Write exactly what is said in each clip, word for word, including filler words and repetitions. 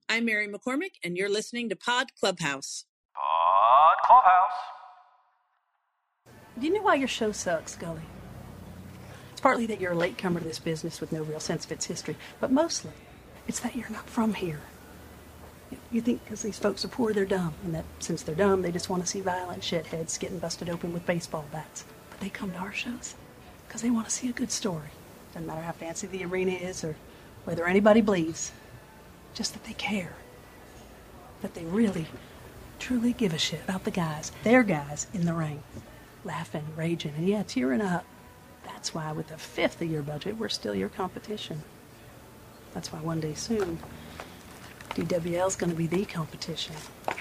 I'm Mary McCormick, and you're listening to Pod Clubhouse. Pod Clubhouse. Do you know why your show sucks, Scully? It's partly that you're a latecomer to this business with no real sense of its history, but mostly it's that you're not from here. You think because these folks are poor, they're dumb, and that since they're dumb, they just want to see violent shitheads getting busted open with baseball bats. But they come to our shows because they want to see a good story. Doesn't matter how fancy the arena is or whether anybody bleeds. Just that they care. That they really, truly give a shit about the guys, their guys in the ring. Laughing, raging, and yeah, tearing up. That's why with a fifth of your budget, we're still your competition. That's why one day soon, D W L's going to be the competition.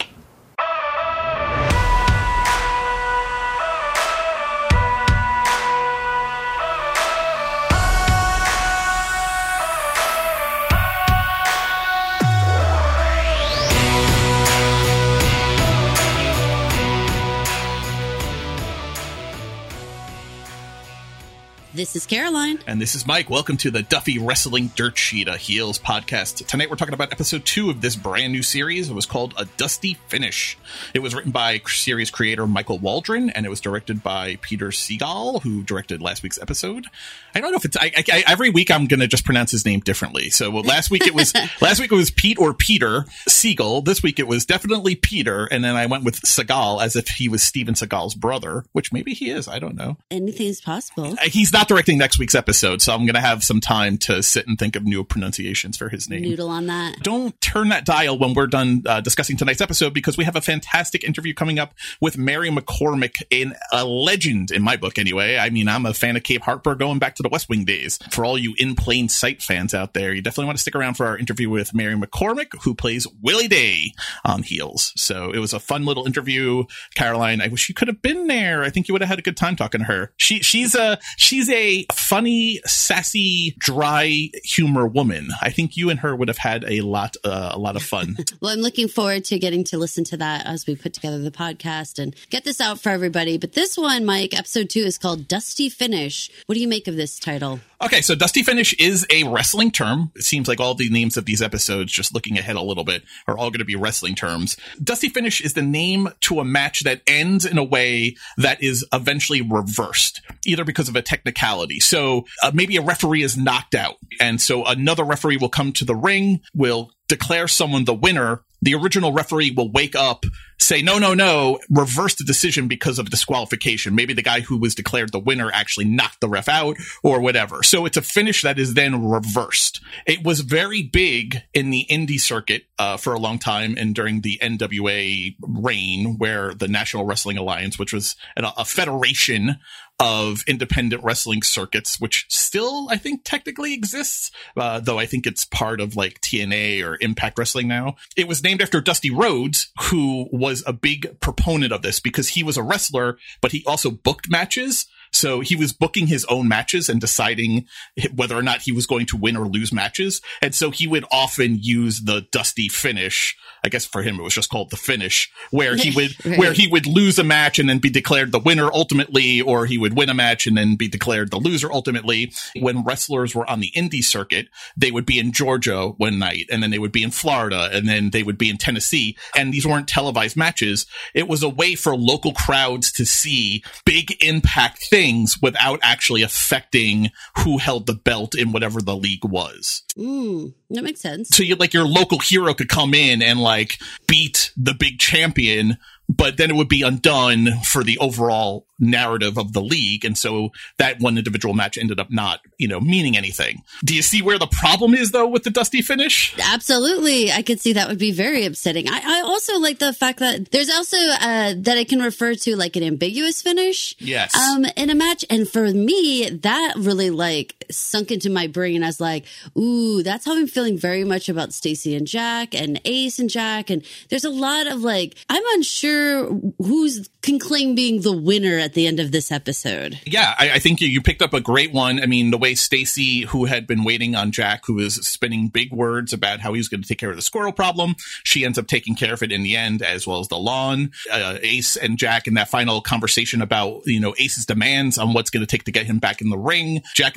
This is Caroline. And this is Mike. Welcome to the Duffy Wrestling Dirt Sheet, a Heels podcast. Tonight we're talking about episode two of this brand new series. It was called A Dusty Finish. It was written by series creator Michael Waldron, and it was directed by Peter Segal, who directed last week's episode. I don't know if it's... I, I, every week I'm going to just pronounce his name differently. So well, last week it was last week it was Pete or Peter Segal. This week it was definitely Peter, and then I went with Segal as if he was Steven Seagal's brother, which maybe he is. I don't know. Anything's possible. He's not directing next week's episode, so I'm going to have some time to sit and think of new pronunciations for his name. Noodle on that. Don't turn that dial when we're done uh, discussing tonight's episode, because we have a fantastic interview coming up with Mary McCormick, in a legend in my book anyway. I mean, I'm a fan of Cape Harper going back to the West Wing days. For all you In Plain Sight fans out there, you definitely want to stick around for our interview with Mary McCormick, who plays Willie Day on Heels. So it was a fun little interview. Caroline, I wish you could have been there. I think you would have had a good time talking to her. She she's a she's a funny, sassy, dry humor woman. I think you and her would have had a lot, uh, a lot of fun. Well, I'm looking forward to getting to listen to that as we put together the podcast and get this out for everybody. But this one, Mike, episode two is called Dusty Finish. What do you make of this title? Okay, so Dusty Finish is a wrestling term. It seems like all the names of these episodes, just looking ahead a little bit, are all going to be wrestling terms. Dusty Finish is the name to a match that ends in a way that is eventually reversed, either because of a technicality. So uh, maybe a referee is knocked out, and so another referee will come to the ring, will declare someone the winner. The original referee will wake up, say, no, no, no, reverse the decision because of disqualification. Maybe the guy who was declared the winner actually knocked the ref out or whatever. So it's a finish that is then reversed. It was very big in the indie circuit uh, for a long time, and during the N W A reign, where the National Wrestling Alliance, which was an, a federation of independent wrestling circuits, which still, I think, technically exists, uh, though I think it's part of like T N A or Impact Wrestling now. It was named after Dusty Rhodes, who was a big proponent of this because he was a wrestler, but he also booked matches. So he was booking his own matches and deciding whether or not he was going to win or lose matches. And so he would often use the Dusty Finish. I guess for him, it was just called the Finish, where he would, right. where he would lose a match and then be declared the winner ultimately, or he would win a match and then be declared the loser ultimately. When wrestlers were on the indie circuit, they would be in Georgia one night, and then they would be in Florida, and then they would be in Tennessee. And these weren't televised matches. It was a way for local crowds to see big impact things without actually affecting who held the belt in whatever the league was. Mm, that makes sense. So you like your local hero could come in and like beat the big champion, but then it would be undone for the overall narrative of the league. And so that one individual match ended up not, you know, meaning anything. Do you see where the problem is, though, with the Dusty Finish? Absolutely. I could see that would be very upsetting. I, I also like the fact that there's also uh, that it can refer to like an ambiguous finish. Yes. Um, in a match. And for me, that really like sunk into my brain as like, ooh, that's how I'm feeling very much about Stacy and Jack and Ace and Jack. And there's a lot of like, I'm unsure who's can claim being the winner at the end of this episode. Yeah, I, I think you, you picked up a great one. I mean, the way Stacy, who had been waiting on Jack, who was spinning big words about how he was going to take care of the squirrel problem, she ends up taking care of it in the end, as well as the lawn. Uh, Ace and Jack in that final conversation about, you know, Ace's demands on what's going to take to get him back in the ring. Jack agrees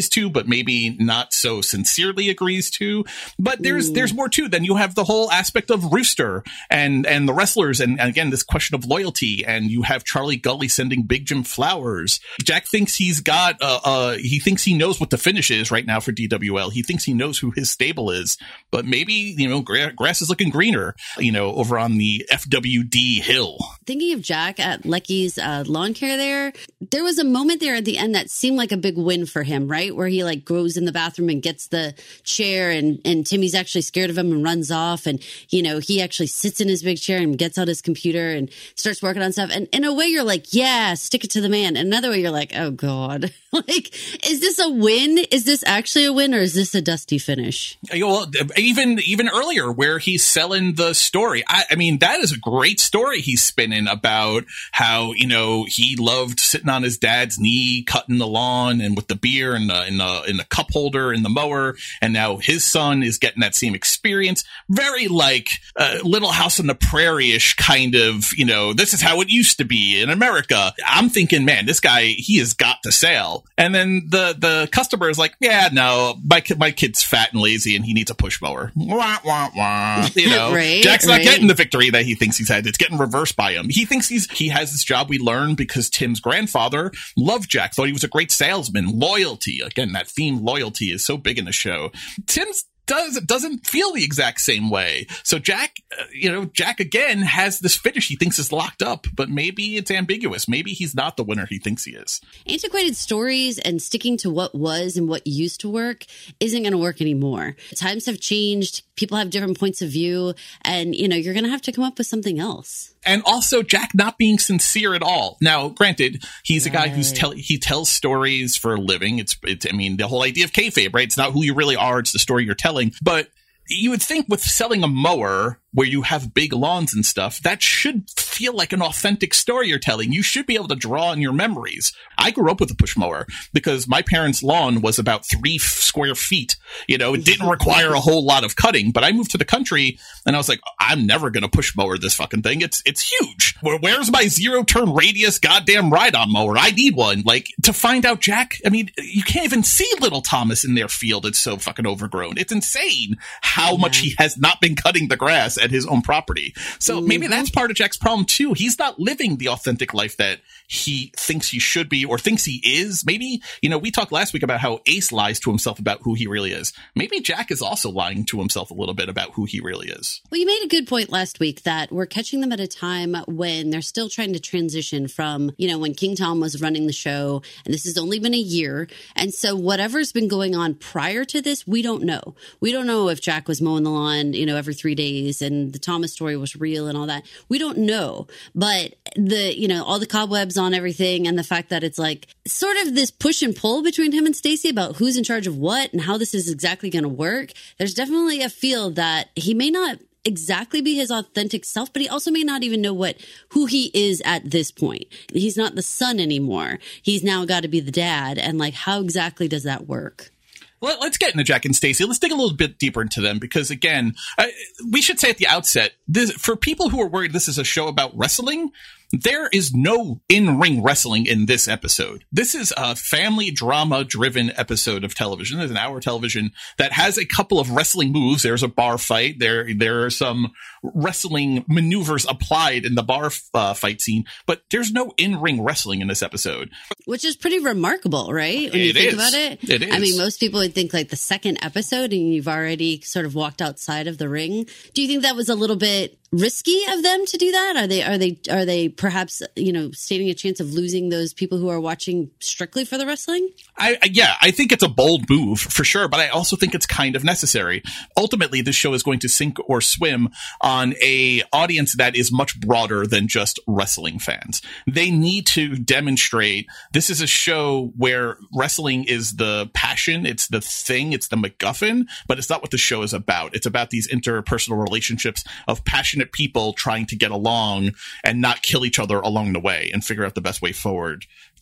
agrees to, but maybe not so sincerely agrees to. But there's mm. there's more too. Then you have the whole aspect of Rooster and and the wrestlers, and, and again this question of loyalty. And you have Charlie Gully sending Big Jim flowers. Jack thinks he's got uh, uh he thinks he knows what the finish is right now for D W L. He thinks he knows who his stable is, but maybe you know gra- grass is looking greener, you know, over on the F W D hill. Thinking of Jack at Lecky's uh, lawn care there, there was a moment there at the end that seemed like a big win for him, right? Where he like goes in the bathroom and gets the chair, and, and Timmy's actually scared of him and runs off. And, you know, he actually sits in his big chair and gets out his computer and starts working on stuff. And in a way, you're like, yeah, stick it to the man. And another way, you're like, oh, God. Like, is this a win? Is this actually a win, or is this a dusty finish? Well, even even earlier where he's selling the story. I, I mean, that is a great story he's spinning about how, you know, he loved sitting on his dad's knee, cutting the lawn and with the beer and the, and the, and the cup holder and the mower. And now his son is getting that same experience. Very like uh, Little House on the Prairie-ish kind of, you know, this is how it used to be in America. I'm thinking, man, this guy, he has got to sell. And then the, the customer is like, yeah, no, my kid, my kid's fat and lazy and he needs a push mower. Wah, wah, wah. You know, right, Jack's not right. getting the victory that he thinks he's had. It's getting reversed by him. He thinks he's, he has this job, we learn, because Tim's grandfather loved Jack, thought he was a great salesman. Loyalty. Again, that theme loyalty is so big in the show. Tim's does doesn't feel the exact same way. So Jack, uh, you know, Jack again has this finish he thinks is locked up, but maybe it's ambiguous. Maybe he's not the winner he thinks he is. Antiquated stories and sticking to what was and what used to work isn't going to work anymore. Times have changed. People have different points of view, and, you know, you're going to have to come up with something else. And also Jack not being sincere at all. Now, granted, he's right. a guy who's tell he tells stories for a living. It's, it's, I mean, the whole idea of kayfabe, right? It's not who you really are. It's the story you're telling. But you would think with selling a mower where you have big lawns and stuff, that should feel like an authentic story you're telling. You should be able to draw on your memories. I grew up with a push mower because my parents' lawn was about three f- square feet. You know, it didn't require a whole lot of cutting, but I moved to the country and I was like, I'm never going to push mower this fucking thing. It's, it's huge. Where, where's my zero turn radius goddamn ride on mower? I need one. Like, to find out Jack, I mean, you can't even see little Thomas in their field. It's so fucking overgrown. It's insane how yeah. much he has not been cutting the grass at his own property. So mm-hmm. maybe that's part of Jack's problem too. He's not living the authentic life that he thinks he should be or thinks he is. Maybe, you know, we talked last week about how Ace lies to himself about who he really is. Maybe Jack is also lying to himself a little bit about who he really is. Well, you made a good point last week that we're catching them at a time when they're still trying to transition from, you know, when King Tom was running the show, and this has only been a year. And so whatever's been going on prior to this, we don't know. We don't know if Jack was mowing the lawn, you know, every three days and the Thomas story was real and all that. We don't know. But the, you know, all the cobwebs on everything and the fact that it's like sort of this push and pull between him and Stacey about who's in charge of what and how this is exactly going to work. There's definitely a feel that he may not exactly be his authentic self, but he also may not even know what who he is at this point. He's not the son anymore. He's now got to be the dad. And like, how exactly does that work? Let, let's get into Jack and Stacey. Let's dig a little bit deeper into them because, again, uh, we should say at the outset, this, for people who are worried this is a show about wrestling, there is no in-ring wrestling in this episode. This is a family drama-driven episode of television. There's an hour television that has a couple of wrestling moves. There's a bar fight. There, there are some wrestling maneuvers applied in the bar uh, fight scene, but there's no in-ring wrestling in this episode. Which is pretty remarkable, right? When it you think is. about it. It is. I mean, most people would think like the second episode and you've already sort of walked outside of the ring. Do you think that was a little bit risky of them to do that? Are they, are they, are they perhaps, you know, standing a chance of losing those people who are watching strictly for the wrestling? I, I yeah, I think it's a bold move for sure, but I also think it's kind of necessary. Ultimately, this show is going to sink or swim on a audience that is much broader than just wrestling fans. They need to demonstrate this is a show where wrestling is the passion, it's the thing, it's the MacGuffin, but it's not what the show is about. It's about these interpersonal relationships of passionate people trying to get along and not kill each other along the way and figure out the best way forward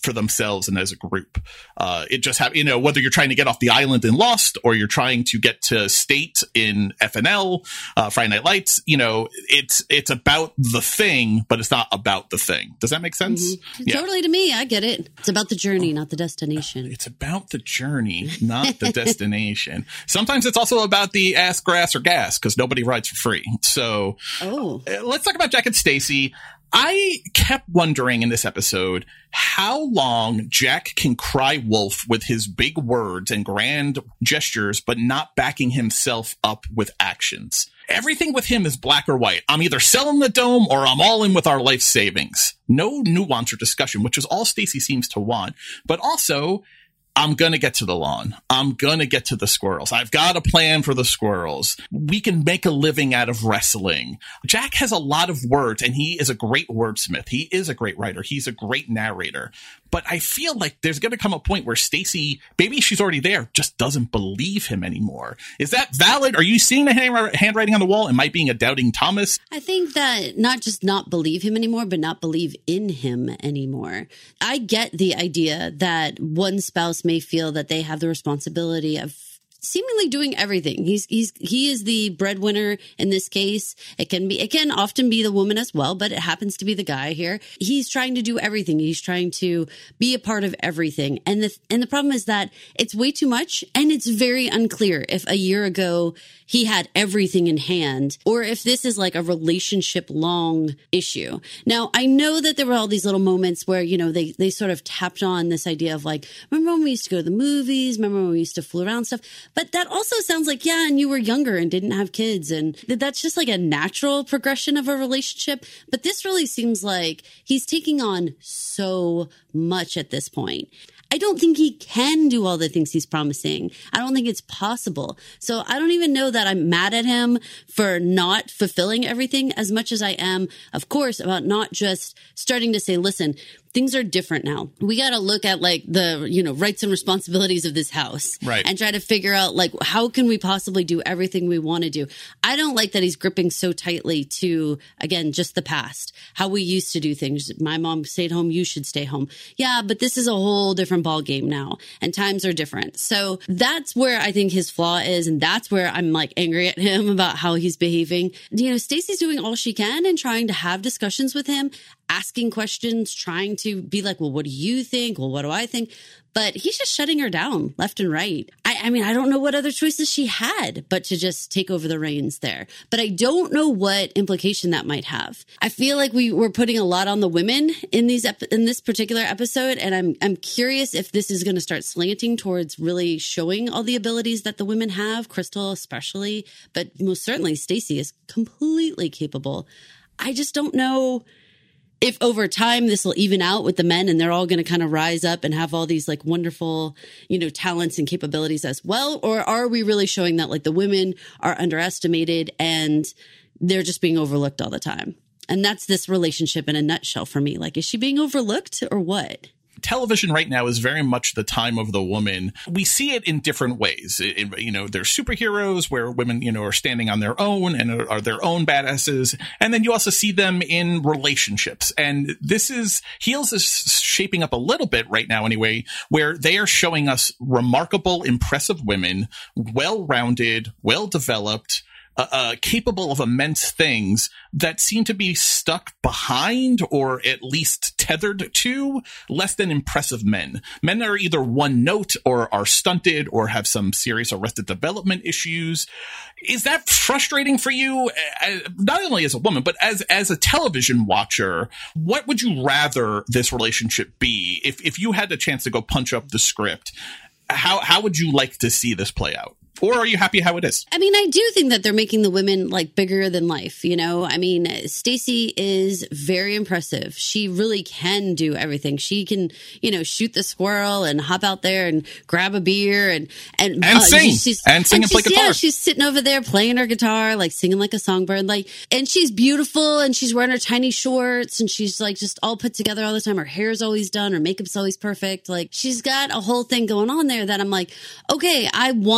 for themselves and as a group. Uh, it just have, you know, whether you're trying to get off the island in Lost or you're trying to get to State in F N L, uh, Friday Night Lights, you know, it's, it's about the thing, but it's not about the thing. Does that make sense? Mm-hmm. Yeah. Totally, to me. I get it. It's about the journey, not the destination. It's about the journey, not the destination. Sometimes it's also about the ass, grass, or gas, because nobody rides for free. So oh. uh, let's talk about Jack and Stacey. I kept wondering in this episode how long Jack can cry wolf with his big words and grand gestures, but not backing himself up with actions. Everything with him is black or white. I'm either selling the dome or I'm all in with our life savings. No nuance or discussion, which is all Stacey seems to want. But also, I'm going to get to the lawn. I'm going to get to the squirrels. I've got a plan for the squirrels. We can make a living out of wrestling. Jack has a lot of words, and he is a great wordsmith. He is a great writer. He's a great narrator. But I feel like there's going to come a point where Stacey, maybe she's already there, just doesn't believe him anymore. Is that valid? Are you seeing the hand- handwriting on the wall? Am I being a doubting Thomas? I think that not just not believe him anymore, but not believe in him anymore. I get the idea that one spouse may feel that they have the responsibility of seemingly doing everything. He's he's he is the breadwinner in this case. It can be it can often be the woman as well, but it happens to be the guy here. He's trying to do everything. He's trying to be a part of everything. And the and the problem is that it's way too much, and it's very unclear if a year ago he had everything in hand or if this is like a relationship long issue. Now, I know that there were all these little moments where, you know, they they sort of tapped on this idea of like, remember when we used to go to the movies? Remember when we used to fool around and stuff? But that also sounds like, yeah, and you were younger and didn't have kids. And that's just like a natural progression of a relationship. But this really seems like he's taking on so much at this point. I don't think he can do all the things he's promising. I don't think it's possible. So I don't even know that I'm mad at him for not fulfilling everything as much as I am, of course, about not just starting to say, listen, things are different now. We got to look at like the, you know, rights and responsibilities of this house. Right. And try to figure out like, how can we possibly do everything we want to do? I don't like that he's gripping so tightly to, again, just the past, how we used to do things. My mom stayed home. You should stay home. Yeah. But this is a whole different ball game now, and times are different. So that's where I think his flaw is. And that's where I'm like angry at him about how he's behaving. You know, Stacey's doing all she can and trying to have discussions with him, asking questions, trying to be like, well, what do you think? Well, what do I think? But he's just shutting her down left and right. I, I mean, I don't know what other choices she had but to just take over the reins there. But I don't know what implication that might have. I feel like we were putting a lot on the women in these ep- in this particular episode, and I'm I'm curious if this is going to start slanting towards really showing all the abilities that the women have, Crystal especially, but most certainly Stacey is completely capable. I just don't know if over time this will even out with the men and they're all going to kind of rise up and have all these like wonderful, you know, talents and capabilities as well. Or are we really showing that like the women are underestimated and they're just being overlooked all the time? And that's this relationship in a nutshell for me. Like, is she being overlooked or what? Television right now is very much the time of the woman. We see it in different ways. It, it, you know, there's superheroes where women, you know, are standing on their own and are, are their own badasses. And then you also see them in relationships. And this is, Heels is shaping up a little bit right now anyway, where they are showing us remarkable, impressive women, well-rounded, well-developed, Uh, uh, capable of immense things that seem to be stuck behind or at least tethered to less than impressive men. Men that are either one note or are stunted or have some serious arrested development issues. Is that frustrating for you? Uh, not only as a woman, but as, as a television watcher, what would you rather this relationship be? If, if you had the chance to go punch up the script, how, how would you like to see this play out? Or are you happy how it is? I mean, I do think that they're making the women like bigger than life. You know, I mean, Stacey is very impressive. She really can do everything. She can, you know, shoot the squirrel and hop out there and grab a beer and and, and uh, sing she's, and sing and, and play guitar. Yeah, she's sitting over there playing her guitar, like singing like a songbird. Like, and she's beautiful and she's wearing her tiny shorts and she's like just all put together all the time. Her hair's always done. Her makeup's always perfect. Like, she's got a whole thing going on there that I'm like, okay, I want to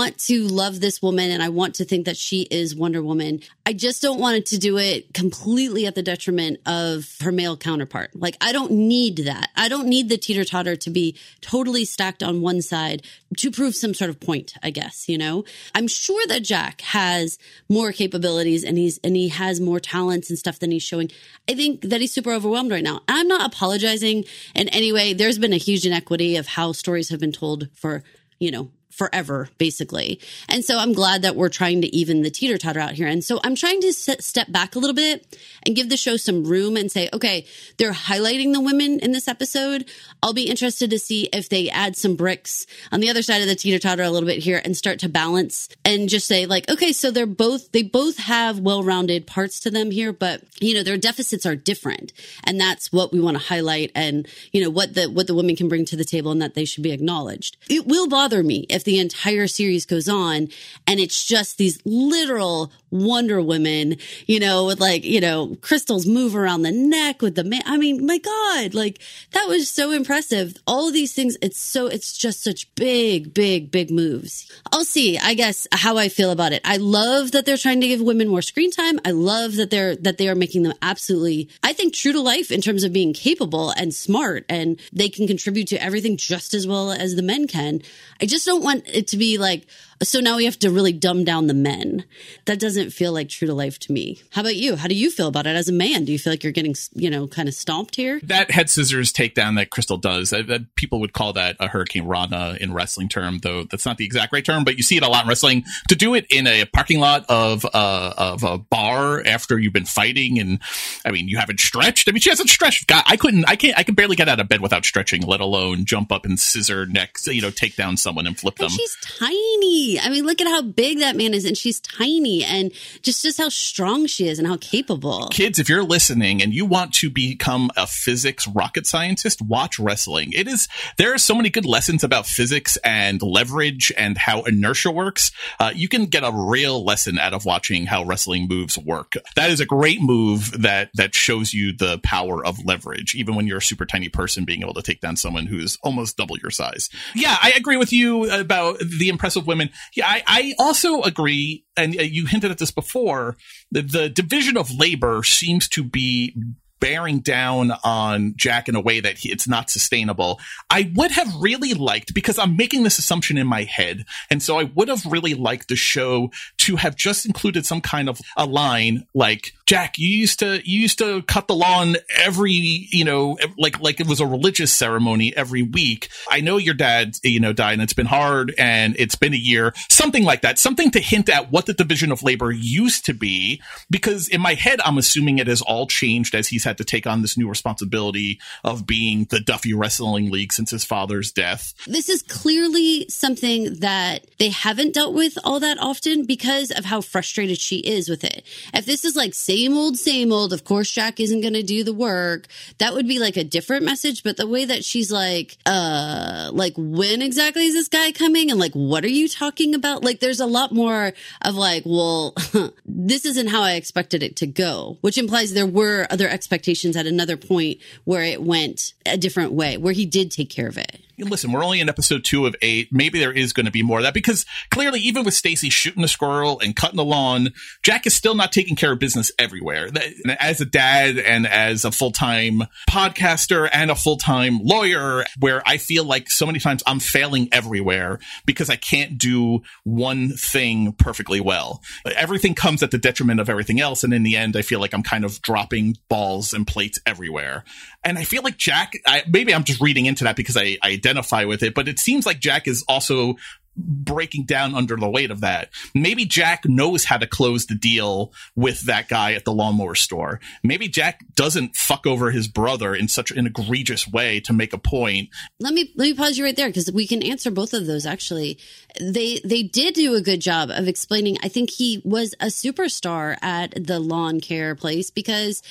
to love this woman and I want to think that she is Wonder Woman. I just don't want it to do it completely at the detriment of her male counterpart. Like, I don't need that. I don't need the teeter-totter to be totally stacked on one side to prove some sort of point, I guess, you know? I'm sure that Jack has more capabilities and he's and he has more talents and stuff than he's showing. I think that he's super overwhelmed right now. I'm not apologizing in any way. There's been a huge inequity of how stories have been told for, you know, forever, basically. And so I'm glad that we're trying to even the teeter-totter out here. And so I'm trying to set, step back a little bit and give the show some room and say, okay, they're highlighting the women in this episode. I'll be interested to see if they add some bricks on the other side of the teeter-totter a little bit here and start to balance and just say like, okay, so they're both, they both have well-rounded parts to them here, but you know, their deficits are different. And that's what we want to highlight and, you know, what the, what the women can bring to the table and that they should be acknowledged. It will bother me if the entire series goes on and it's just these literal Wonder Women, you know, with like, you know, crystals move around the neck with the man. I mean, my God, like that was so impressive. All of these things, it's so, it's just such big, big, big moves. I'll see, I guess, how I feel about it. I love that they're trying to give women more screen time. I love that they're, that they are making them absolutely, I think, true to life in terms of being capable and smart and they can contribute to everything just as well as the men can. I just don't want it to be like, so now we have to really dumb down the men. That doesn't feel like true to life to me. How about you? How do you feel about it as a man? Do you feel like you're getting, you know, kind of stomped here? That head scissors takedown that Crystal does, that, that people would call that a Hurricane Rana in wrestling term, though that's not the exact right term, but you see it a lot in wrestling. To do it in a parking lot of, uh, of a bar after you've been fighting and, I mean, you haven't stretched. I mean, she hasn't stretched. God, I couldn't, I can't, I can barely get out of bed without stretching, let alone jump up and scissor next, you know, take down someone and flip them. And she's tiny. I mean, look at how big that man is, and she's tiny, and just, just how strong she is and how capable. Kids, if you're listening and you want to become a physics rocket scientist, watch wrestling. It is, there are so many good lessons about physics and leverage and how inertia works. Uh, you can get a real lesson out of watching how wrestling moves work. That is a great move that, that shows you the power of leverage, even when you're a super tiny person being able to take down someone who's almost double your size. Yeah, I agree with you about the impressive women. Yeah, I, I also agree, and you hinted at this before, that the division of labor seems to be bearing down on Jack in a way that he, it's not sustainable. I would have really liked, because I'm making this assumption in my head, and so I would have really liked the show to have just included some kind of a line like, Jack, you used to you used to cut the lawn every, you know, like like it was a religious ceremony every week. I know your dad, you know, died and it's been hard and it's been a year. Something like that. Something to hint at what the division of labor used to be, because in my head, I'm assuming it has all changed as he's had to take on this new responsibility of being the Duffy Wrestling League since his father's death. This is clearly something that they haven't dealt with all that often because of how frustrated she is with it. If this is like same old, same old, of course Jack isn't going to do the work, that would be like a different message. But the way that she's like, uh, like, when exactly is this guy coming? And like, what are you talking about? Like, there's a lot more of like, well, this isn't how I expected it to go, which implies there were other expectations at another point where it went a different way, where he did take care of it. Listen, we're only in episode two of eight. Maybe there is going to be more of that, because clearly, even with Stacy shooting a squirrel and cutting the lawn, Jack is still not taking care of business everywhere. As a dad and as a full-time podcaster and a full-time lawyer, where I feel like so many times I'm failing everywhere because I can't do one thing perfectly well. Everything comes at the detriment of everything else. And in the end, I feel like I'm kind of dropping balls and plates everywhere. And I feel like Jack, I, maybe I'm just reading into that because I, I identify with it, but it seems like Jack is also breaking down under the weight of that. Maybe Jack knows how to close the deal with that guy at the lawnmower store. Maybe Jack doesn't fuck over his brother in such an egregious way to make a point. Let me let me pause you right there, because we can answer both of those. Actually, they they did do a good job of explaining. I think he was a superstar at the lawn care place because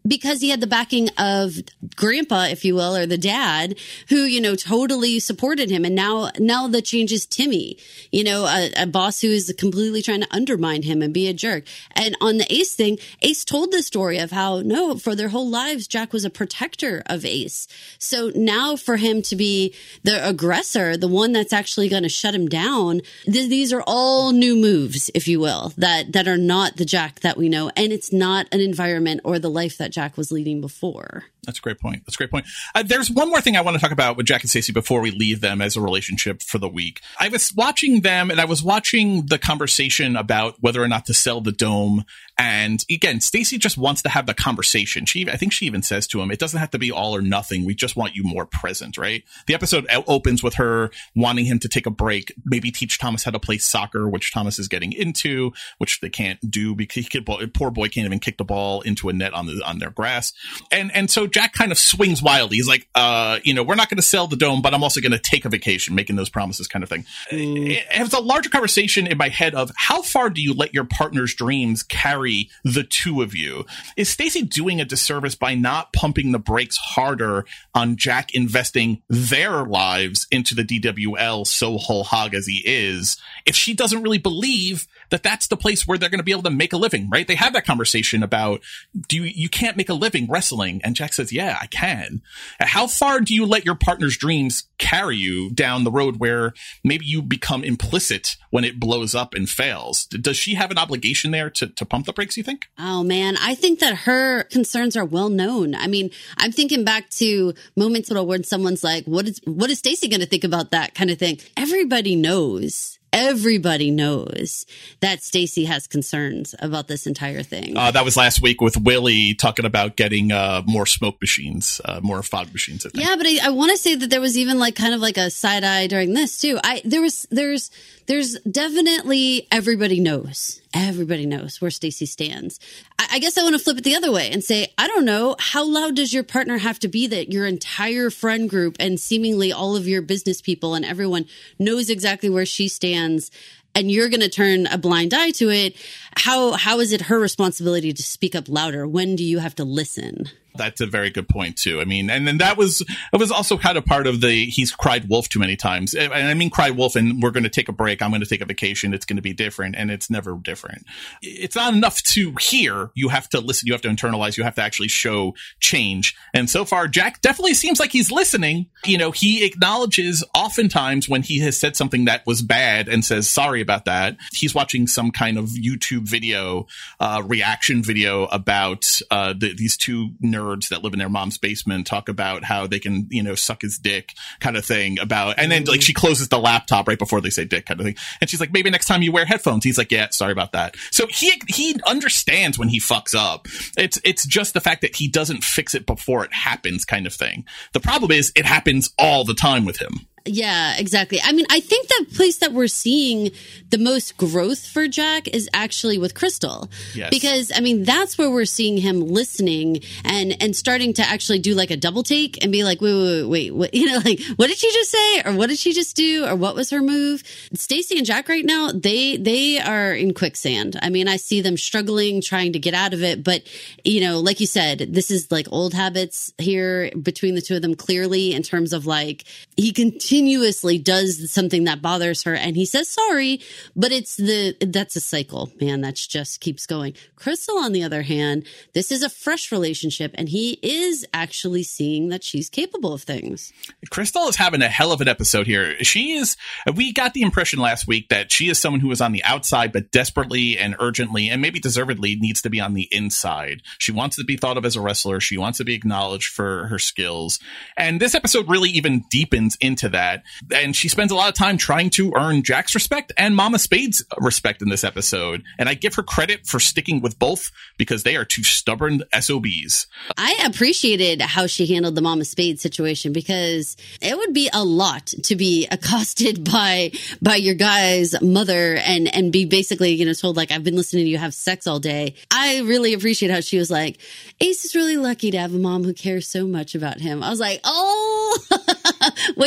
because he had the backing of grandpa, if you will, or the dad who, you know, totally supported him. And now, now the change is Timmy, you know, a, a boss who is completely trying to undermine him and be a jerk. And on the Ace thing, Ace told the story of how, no, for their whole lives, Jack was a protector of Ace. So now for him to be the aggressor, the one that's actually going to shut him down, th- these are all new moves, if you will, that, that are not the Jack that we know. And it's not an environment or the life that Jack was leading before. That's a great point. That's a great point. Uh, there's one more thing I want to talk about with Jack and Stacey before we leave them as a relationship for the week. I was watching them and I was watching the conversation about whether or not to sell the dome. And again, Stacey just wants to have the conversation. She, I think she even says to him, it doesn't have to be all or nothing. We just want you more present, right? The episode opens with her wanting him to take a break, maybe teach Thomas how to play soccer, which Thomas is getting into, which they can't do because he could, poor boy can't even kick the ball into a net on the, on their grass. And, and so Jack kind of swings wildly. He's like, uh, you know, we're not going to sell the dome, but I'm also going to take a vacation, making those promises kind of thing. Mm. It has a larger conversation in my head of how far do you let your partner's dreams carry the two of you? Is Stacey doing a disservice by not pumping the brakes harder on Jack investing their lives into the D W L so whole hog as he is, if she doesn't really believe that that's the place where they're going to be able to make a living, right? They have that conversation about, do you, you can't make a living wrestling. And Jack says, yeah, I can. How far do you let your partner's dreams carry you down the road where maybe you become implicit when it blows up and fails? Does she have an obligation there to, to pump the brakes, you think? Oh man, I think that her concerns are well known. I mean, I'm thinking back to moments when someone's like, what is, what is Stacey going to think about that kind of thing? Everybody knows. Everybody knows that Stacey has concerns about this entire thing. Uh, that was last week with Willie talking about getting uh, more smoke machines, uh, more fog machines. I think. Yeah, but I, I want to say that there was even like kind of like a side eye during this too. I there was there's there's definitely everybody knows. Everybody knows where Stacey stands. I, I guess I want to flip it the other way and say, I don't know, how loud does your partner have to be that your entire friend group and seemingly all of your business people and everyone knows exactly where she stands and you're going to turn a blind eye to it? How how is it her responsibility to speak up louder? When do you have to listen? That's a very good point too. I mean, and then that was, it was also kind of part of the, he's cried wolf too many times. And I mean, cried wolf and we're going to take a break. I'm going to take a vacation. It's going to be different. And it's never different. It's not enough to hear. You have to listen. You have to internalize. You have to actually show change. And so far, Jack definitely seems like he's listening. You know, he acknowledges oftentimes when he has said something that was bad and says, sorry about that. He's watching some kind of YouTube video, uh, reaction video about, uh, the, these two nerds that live in their mom's basement talk about how they can, you know, suck his dick kind of thing about, and then like she closes the laptop right before they say dick kind of thing. And she's like, maybe next time you wear headphones. He's like, yeah, sorry about that. So he, he understands when he fucks up. It's, it's just the fact that he doesn't fix it before it happens kind of thing. The problem is it happens all the time with him. Yeah, exactly. I mean, I think the place that we're seeing the most growth for Jack is actually with Crystal. Yes. Because, I mean, that's where we're seeing him listening and, and starting to actually do like a double take and be like, wait, wait, wait, wait, what, you know, like, what did she just say? Or what did she just do? Or what was her move? Stacey and Jack right now, they, they are in quicksand. I mean, I see them struggling, trying to get out of it. But, you know, like you said, this is like old habits here between the two of them clearly in terms of like, he continues continuously does something that bothers her and he says sorry, but it's the, that's a cycle, man. That's just keeps going. Crystal, on the other hand, this is a fresh relationship and he is actually seeing that she's capable of things. Crystal is having a hell of an episode here. She is, we got the impression last week that she is someone who is on the outside, but desperately and urgently and maybe deservedly needs to be on the inside. She wants to be thought of as a wrestler. She wants to be acknowledged for her skills. And this episode really even deepens into that. And she spends a lot of time trying to earn Jack's respect and Mama Spade's respect in this episode. And I give her credit for sticking with both because they are two stubborn S O Bs. I appreciated how she handled the Mama Spade situation because it would be a lot to be accosted by by your guy's mother and, and be basically, you know, told like, I've been listening to you have sex all day. I really appreciate how she was like, Ace is really lucky to have a mom who cares so much about him. I was like, oh, way to diffuse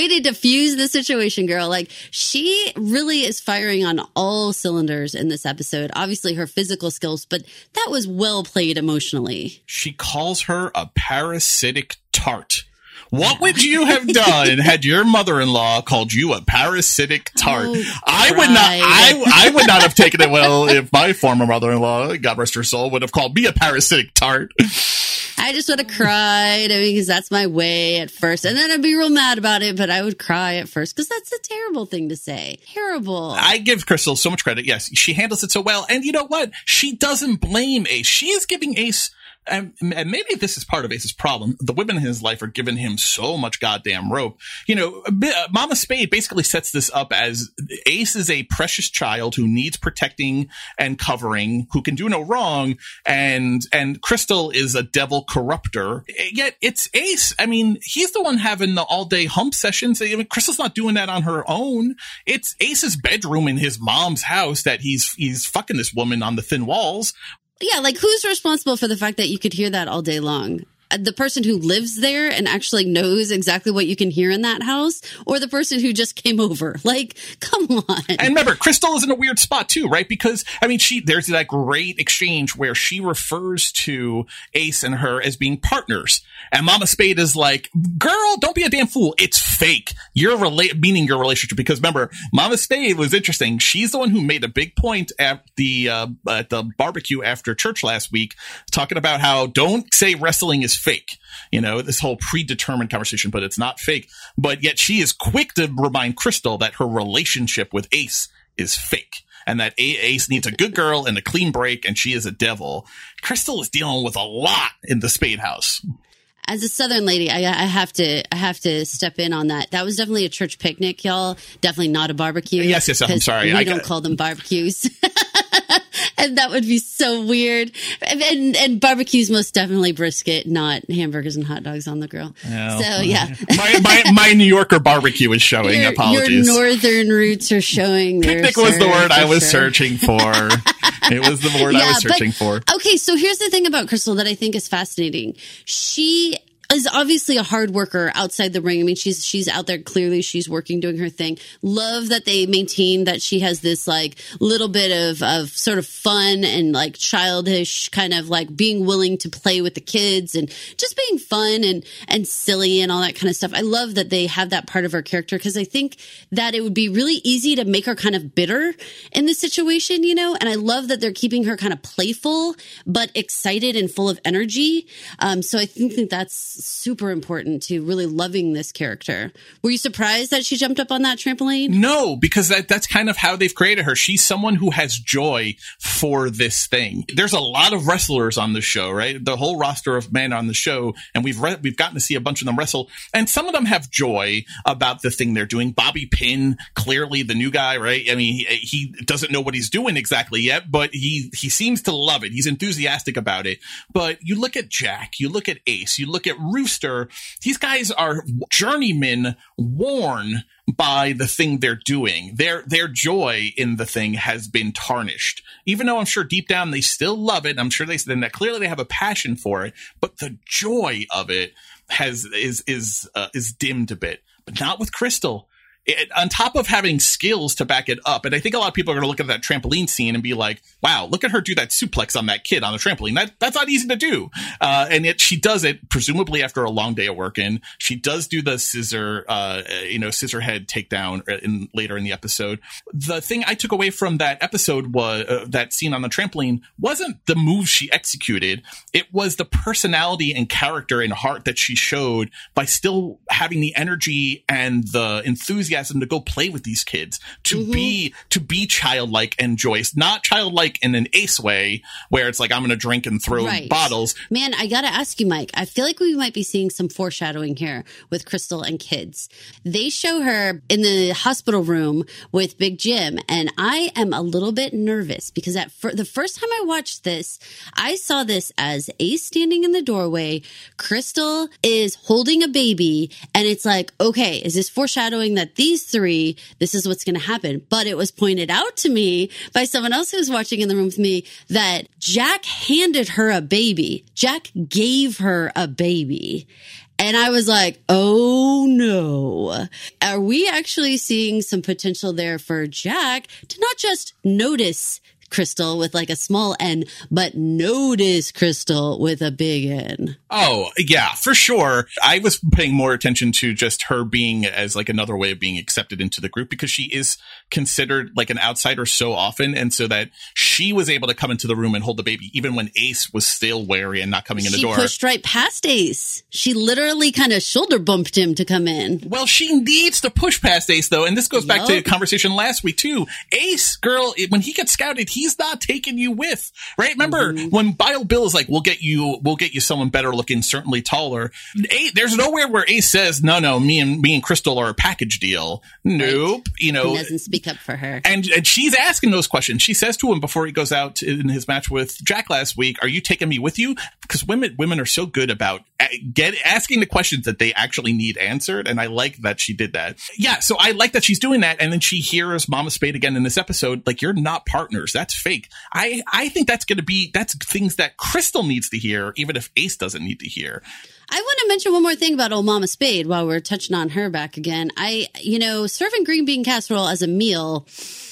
diffuse the situation, girl. Like, she really is firing on all cylinders in this episode. Obviously, her physical skills, but that was well played emotionally. She calls her a parasitic tart. What would you have done had your mother-in-law called you a parasitic tart? Oh, I would not. I I would not have taken it well if my former mother-in-law, God rest her soul, would have called me a parasitic tart. I just would have cried. I mean, because that's my way at first, and then I'd be real mad about it. But I would cry at first because that's a terrible thing to say. Terrible. I give Crystal so much credit. Yes, she handles it so well, and you know what? She doesn't blame Ace. She is giving Ace. And, and maybe this is part of Ace's problem. The women in his life are giving him so much goddamn rope. You know, Mama Spade basically sets this up as Ace is a precious child who needs protecting and covering, who can do no wrong, and and Crystal is a devil corrupter. Yet it's Ace. I mean, he's the one having the all-day hump sessions. I mean, Crystal's not doing that on her own. It's Ace's bedroom in his mom's house that he's he's fucking this woman on the thin walls. Yeah, like, who's responsible for the fact that you could hear that all day long? The person who lives there and actually knows exactly what you can hear in that house, or the person who just came over? Like, come on. And remember, Crystal is in a weird spot too, right? Because, I mean, she, there's that great exchange where she refers to Ace and her as being partners. And Mama Spade is like, girl, don't be a damn fool. It's fake. You're rela- meaning your relationship. Because remember, Mama Spade was interesting. She's the one who made a big point at the, uh, at the barbecue after church last week, talking about how don't say wrestling is fake. You know, this whole predetermined conversation, but it's not fake. But yet she is quick to remind Crystal that her relationship with Ace is fake. And that Ace needs a good girl and a clean break, and she is a devil. Crystal is dealing with a lot in the Spade house. As a Southern lady, I, I have to, I have to step in on that. That was definitely a church picnic, y'all. Definitely not a barbecue. Yes, yes, I'm sorry. We I don't got... call them barbecues. And that would be so weird. And, and, and barbecues, most definitely brisket, not hamburgers and hot dogs on the grill. Oh, so, yeah. my, my, my New Yorker barbecue is showing. Your, Apologies. Your northern roots are showing there. Picnic was sir, the word I was sure. searching for. It was the word yeah, I was searching but, for. Okay, so here's the thing about Crystal that I think is fascinating. She is obviously a hard worker outside the ring. I mean, she's she's out there. Clearly, she's working, doing her thing. Love that they maintain that she has this like little bit of of sort of fun and like childish kind of like being willing to play with the kids and just being fun and and silly and all that kind of stuff. I love that they have that part of her character because I think that it would be really easy to make her kind of bitter in this situation, you know. And I love that they're keeping her kind of playful but excited and full of energy. Um, so I think that that's super important to really loving this character. Were you surprised that she jumped up on that trampoline? No, because that, that's kind of how they've created her. She's someone who has joy for this thing. There's a lot of wrestlers on the show, right? The whole roster of men on the show, and we've re- we've gotten to see a bunch of them wrestle, and some of them have joy about the thing they're doing. Bobby Pinn, clearly the new guy, right? I mean, he, he doesn't know what he's doing exactly yet, but he he seems to love it. He's enthusiastic about it. But you look at Jack, you look at Ace, you look at Rooster, these guys are journeymen worn by the thing they're doing. Their their joy in the thing has been tarnished. Even though I'm sure deep down they still love it. I'm sure they then that clearly they have a passion for it, but the joy of it has is is uh, is dimmed a bit. But not with Crystal. It, on top of having skills to back it up, and I think a lot of people are going to look at that trampoline scene and be like, wow, look at her do that suplex on that kid on the trampoline. That That's not easy to do. Uh, and yet she does it, presumably after a long day of working. She does do the scissor, uh, you know, scissor head takedown in, later in the episode. The thing I took away from that episode was, uh, that scene on the trampoline wasn't the move she executed. It was the personality and character and heart that she showed by still having the energy and the enthusiasm to go play with these kids, to mm-hmm. be to be childlike and joyous, not childlike in an Ace way where it's like I'm going to drink and throw right. bottles. Man, I got to ask you, Mike. I feel like we might be seeing some foreshadowing here with Crystal and kids. They show her in the hospital room with Big Jim, and I am a little bit nervous because at fir- the first time I watched this, I saw this as Ace standing in the doorway. Crystal is holding a baby, and it's like, okay, is this foreshadowing that these three, this is what's going to happen? But it was pointed out to me by someone else who was watching in the room with me that Jack handed her a baby. Jack gave her a baby. And I was like, oh no. Are we actually seeing some potential there for Jack to not just notice Crystal with like a small N, but notice Crystal with a big N? Oh, yeah, for sure. I was paying more attention to just her being as like another way of being accepted into the group, because she is considered like an outsider so often. And so that she was able to come into the room and hold the baby, even when Ace was still wary and not coming in the She door. She pushed right past Ace. She literally kind of shoulder bumped him to come in. Well, she needs to push past Ace, though. And this goes back Yup. to a conversation last week, too. Ace, girl, when he gets scouted, he's not taking you with, right? Remember mm-hmm. when Bio Bill is like, we'll get you, we'll get you someone better looking, certainly taller. Ace, there's nowhere where Ace says, no, no, me and me and Crystal are a package deal. Nope. Right. You know, he doesn't speak up for her. And, and she's asking those questions. She says to him before he goes out in his match with Jack last week, are you taking me with you? Because women, women are so good about get asking the questions that they actually need answered. And I like that she did that. Yeah. So I like that she's doing that. And then she hears Mama Spade again in this episode. Like, you're not partners. That's fake. I, I think that's going to be, that's things that Crystal needs to hear, even if Ace doesn't need to hear. I want to mention one more thing about old Mama Spade while we're touching on her back again. I, you know, serving green bean casserole as a meal.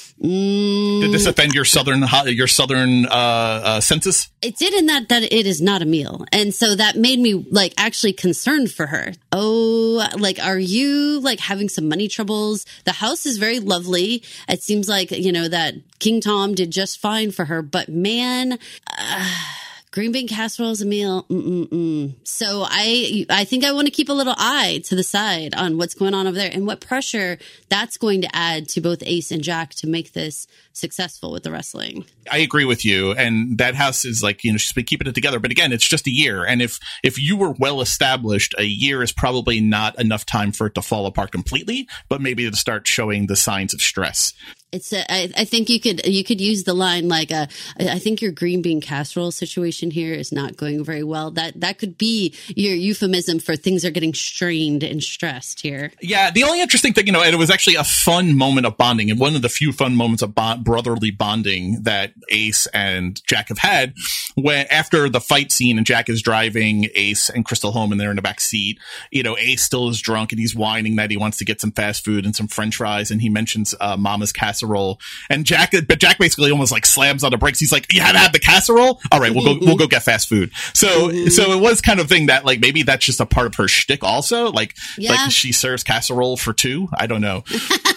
Mm, Did this offend your southern your southern uh, uh, census? It did, in that that it is not a meal, and so that made me like actually concerned for her. Oh, like, are you like having some money troubles? The house is very lovely. It seems like, you know, that King Tom did just fine for her, but man. Uh, Green bean casserole is a meal. Mm-mm-mm. So I I think I want to keep a little eye to the side on what's going on over there and what pressure that's going to add to both Ace and Jack to make this successful with the wrestling. I agree with you. And that house is like, you know, she's been keeping it together. But again, it's just a year. And if if you were well established, a year is probably not enough time for it to fall apart completely, but maybe to start showing the signs of stress. It's a, I, I think you could you could use the line like a, I think your green bean casserole situation here is not going very well. That that could be your euphemism for things are getting strained and stressed here. Yeah, the only interesting thing, you know, and it was actually a fun moment of bonding, and one of the few fun moments of bond, brotherly bonding that Ace and Jack have had, when after the fight scene and Jack is driving Ace and Crystal home and they're in the back seat, you know, Ace still is drunk and he's whining that he wants to get some fast food and some French fries, and he mentions uh, Mama's casserole. Casserole and Jack, but Jack basically almost like slams on the brakes. He's like, "You had to have the casserole. All right, we'll go, we'll go get fast food." So, mm-hmm. so it was kind of thing that like maybe that's just a part of her shtick. Also, like, yeah. like she serves casserole for two. I don't know.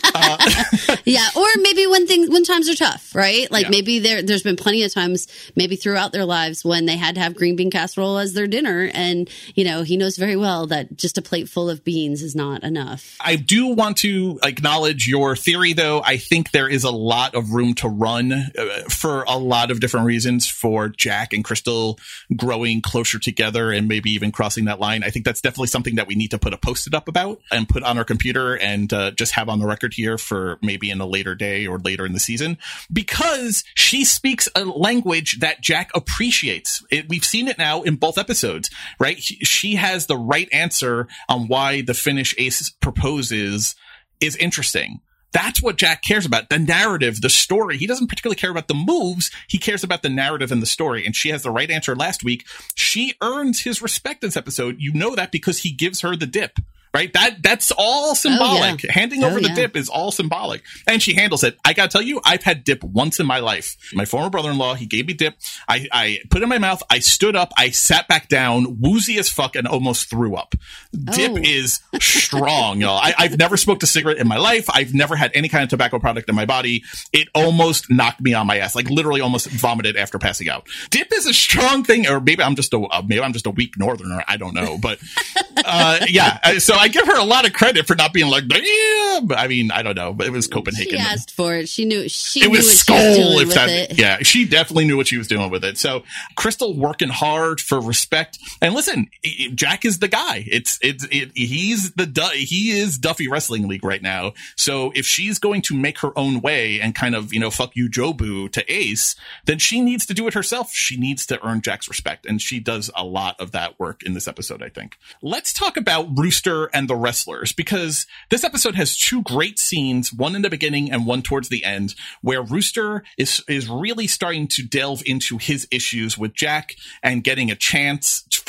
uh, yeah, or maybe when things when times are tough, right? Like yeah. maybe there there's been plenty of times, maybe throughout their lives, when they had to have green bean casserole as their dinner, and you know he knows very well that just a plate full of beans is not enough. I do want to acknowledge your theory, though. I think there is a lot of room to run uh, for a lot of different reasons for Jack and Crystal growing closer together and maybe even crossing that line. I think that's definitely something that we need to put a post-it up about and put on our computer and uh, just have on the record here for maybe in a later day or later in the season, because she speaks a language that Jack appreciates. It, we've seen it now in both episodes, right? She has the right answer on why the finish Ace proposes is interesting. That's what Jack cares about. The narrative, the story. He doesn't particularly care about the moves. He cares about the narrative and the story. And she has the right answer last week. She earns his respect this episode. You know that because he gives her the dip. Right? That, that's all symbolic. Oh, yeah. Handing oh, over the yeah. dip is all symbolic. And she handles it. I gotta tell you, I've had dip once in my life. My former brother-in-law, he gave me dip. I, I put it in my mouth. I stood up. I sat back down, woozy as fuck, and almost threw up. Dip oh. is strong, y'all. I, I've never smoked a cigarette in my life. I've never had any kind of tobacco product in my body. It almost knocked me on my ass. Like literally almost vomited after passing out. Dip is a strong thing, or maybe I'm just a, uh, maybe I'm just a weak northerner. I don't know. But, uh, yeah. So I give her a lot of credit for not being like, damn. I mean, I don't know, but it was Copenhagen. She asked for it. She knew. She it knew was what Skull. She was doing if with that, it. Yeah, she definitely knew what she was doing with it. So Crystal working hard for respect. And listen, Jack is the guy. It's it's it, he's the he is Duffy Wrestling League right now. So if she's going to make her own way and kind of you know fuck you Jobu to Ace, then she needs to do it herself. She needs to earn Jack's respect, and she does a lot of that work in this episode. I think. Let's talk about Rooster and the wrestlers, because this episode has two great scenes, one in the beginning and one towards the end, where Rooster is is really starting to delve into his issues with Jack and getting a chance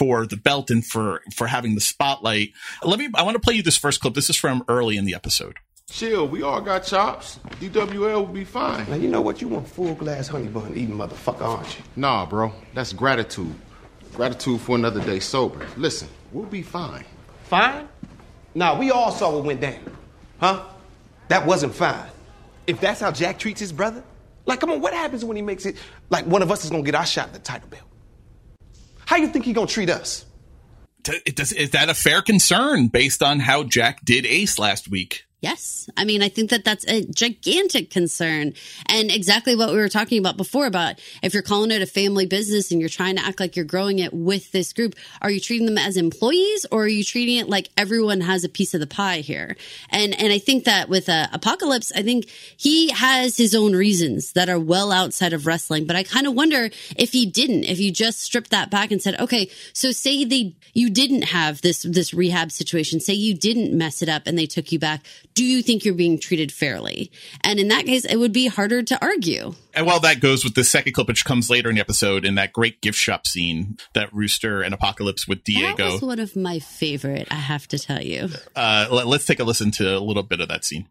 for the belt and for, for having the spotlight. Let me, I want to play you this first clip. This is from early in the episode. Chill, we all got chops. D W L will be fine. Now, you know what? You want full glass honey bun eating motherfucker, aren't you? Nah, bro. That's gratitude. Gratitude for another day sober. Listen, we'll be fine. Fine? Nah, we all saw what went down. Huh? That wasn't fine. If that's how Jack treats his brother, like, come on, what happens when he makes it like one of us is gonna get our shot at the title belt? How you think he gonna treat us? It does, is that a fair concern based on how Jack did Ace last week? Yes. I mean, I think that that's a gigantic concern. And exactly what we were talking about before about if you're calling it a family business and you're trying to act like you're growing it with this group, are you treating them as employees or are you treating it like everyone has a piece of the pie here? And and I think that with uh, Apocalypse, I think he has his own reasons that are well outside of wrestling. But I kind of wonder if he didn't, if you just stripped that back and said, okay, so say they you didn't have this this rehab situation, say you didn't mess it up and they took you back. Do you think you're being treated fairly? And in that case, it would be harder to argue. And well, that goes with the second clip, which comes later in the episode in that great gift shop scene that Rooster and Apocalypse with Diego. That was one of my favorite, I have to tell you. Uh, let, let's take a listen to a little bit of that scene.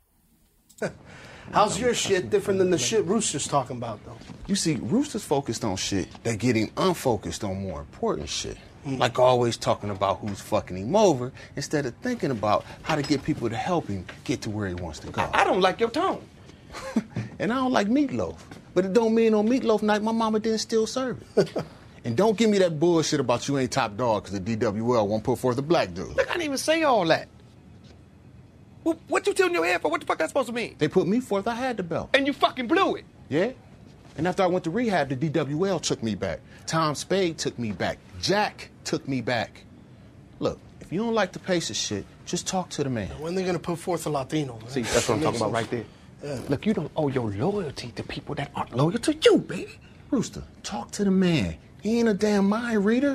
How's your shit different than the shit Rooster's talking about, though? You see, Rooster's focused on shit that get him unfocused on more important shit. Like always talking about who's fucking him over instead of thinking about how to get people to help him get to where he wants to go. I, I don't like your tone. And I don't like meatloaf. But it don't mean on meatloaf night my mama didn't still serve it. And don't give me that bullshit about you ain't top dog because the D W L won't put forth a black dude. Look, I didn't even say all that. What, what you tilting your head for? What the fuck that supposed to mean? They put me forth, I had the belt. And you fucking blew it. Yeah? And after I went to rehab, the D W L took me back. Tom Spade took me back. Jack took me back. Look, if you don't like the pace of shit, just talk to the man. When they gonna put forth a Latino, man? See, that's what I'm talking about right there. Yeah. Look, you don't owe your loyalty to people that aren't loyal to you, baby. Rooster, talk to the man. He ain't a damn mind reader.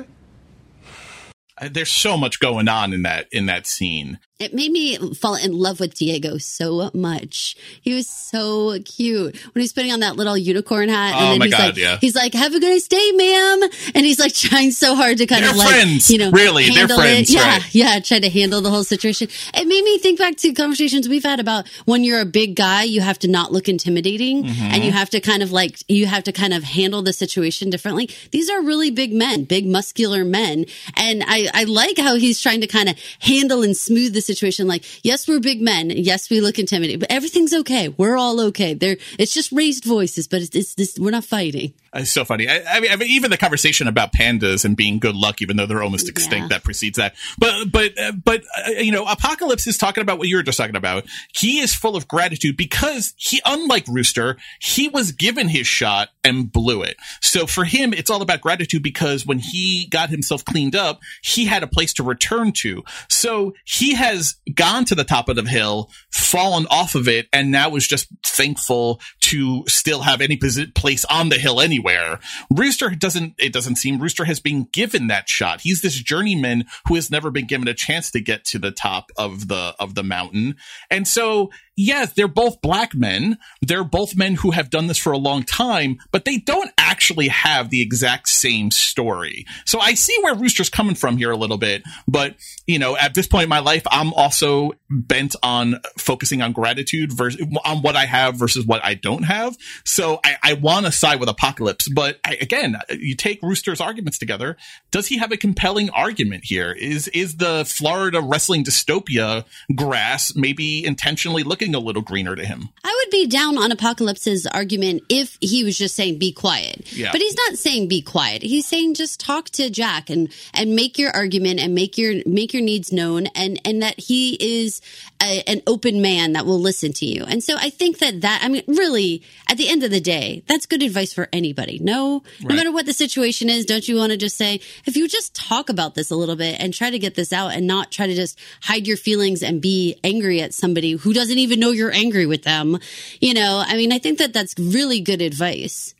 There's so much going on in that in that scene. It made me fall in love with Diego so much. He was so cute when he's putting on that little unicorn hat. Oh and then my he's God, like, yeah. He's like, "Have a good day, ma'am," and he's like trying so hard to kind they're of like, friends. you know, really, they're friends. It. Yeah, right. yeah, try to handle the whole situation. It made me think back to conversations we've had about when you're a big guy, you have to not look intimidating, Mm-hmm. and you have to kind of like you have to kind of handle the situation differently. These are really big men, big muscular men, and I I like how he's trying to kind of handle and smooth the situation. Like, yes, we're big men. Yes, we look intimidating, but everything's okay. We're all okay. There, it's just raised voices, but it's, it's this. We're not fighting. It's so funny. I, I, mean, I mean, even the conversation about pandas and being good luck, even though they're almost extinct, Yeah. that precedes that. But, but, uh, but, uh, you know, Apocalypse is talking about what you were just talking about. He is full of gratitude because he, unlike Rooster, he was given his shot and blew it. So for him, it's all about gratitude because when he got himself cleaned up, he had a place to return to. So he has gone to the top of the hill, fallen off of it, and now is just thankful to still have any posi- place on the hill anywhere. Rooster doesn't, it doesn't seem Rooster has been given that shot. He's this journeyman who has never been given a chance to get to the top of the, of the mountain. And so, yes, they're both black men. They're both men who have done this for a long time, but they don't actually have the exact same story. So I see where Rooster's coming from here a little bit, but you know, at this point in my life, I'm also bent on focusing on gratitude versus on what I have versus what I don't have. So I, I want to side with Apocalypse, but I, again, you take Rooster's arguments together. Does he have a compelling argument here? Is, is the Florida wrestling dystopia grass maybe intentionally looking a little greener to him? I would be down on Apocalypse's argument if he was just saying be quiet. Yeah. But he's not saying be quiet. He's saying just talk to Jack and and make your argument and make your make your needs known and and that he is a, an open man that will listen to you. And so I think that that I mean really at the end of the day, that's good advice for anybody. No, no Right. matter what the situation is, don't you want to just say if you just talk about this a little bit and try to get this out and not try to just hide your feelings and be angry at somebody who doesn't even know you're angry with them. You know, I mean, I think that that's really good advice.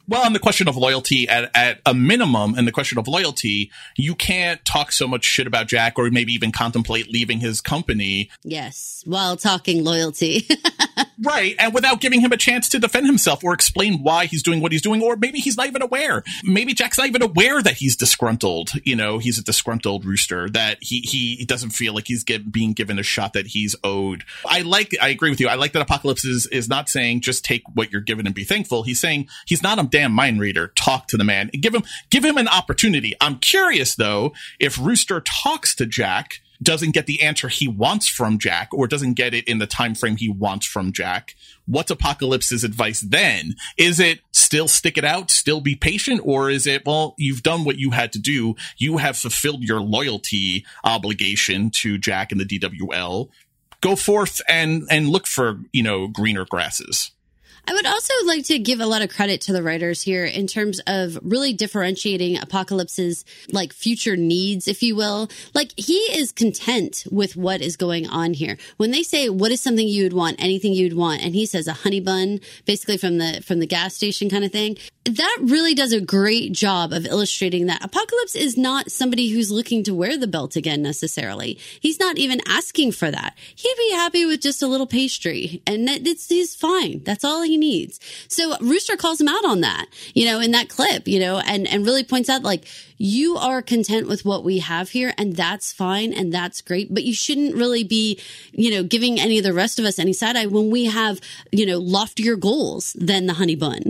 Well, on the question of loyalty, at, at a minimum, and the question of loyalty, you can't talk so much shit about Jack or maybe even contemplate leaving his company. Yes, while talking loyalty. Right, and without giving him a chance to defend himself or explain why he's doing what he's doing, or maybe he's not even aware. Maybe Jack's not even aware that he's disgruntled. You know, he's a disgruntled rooster, that he he doesn't feel like he's get, being given a shot that he's owed. I like, I agree with you. I like that Apocalypse is, is not saying just take what you're given and be thankful. He's saying he's not a damn mind reader. Talk to the man. Give him, give him an opportunity. I'm curious, though, if Rooster talks to Jack, doesn't get the answer he wants from Jack, or doesn't get it in the time frame he wants from Jack, what's Apocalypse's advice then? Is it still stick it out, still be patient, or is it, well, you've done what you had to do, you have fulfilled your loyalty obligation to Jack and the D W L, go forth and and look for, you know, greener grasses? I would also like to give a lot of credit to the writers here in terms of really differentiating Apocalypse's like future needs, if you will. Like, he is content with what is going on here. When they say, what is something you would want, anything you'd want, and he says a honey bun, basically from the from the gas station kind of thing, that really does a great job of illustrating that Apocalypse is not somebody who's looking to wear the belt again necessarily. He's not even asking for that. He'd be happy with just a little pastry, and it's he's fine. That's all he needs. So Rooster calls him out on that, you know, in that clip, you know, and, and really points out, like, you are content with what we have here, and that's fine, and that's great, but you shouldn't really be, you know, giving any of the rest of us any side eye when we have, you know, loftier goals than the honey bun.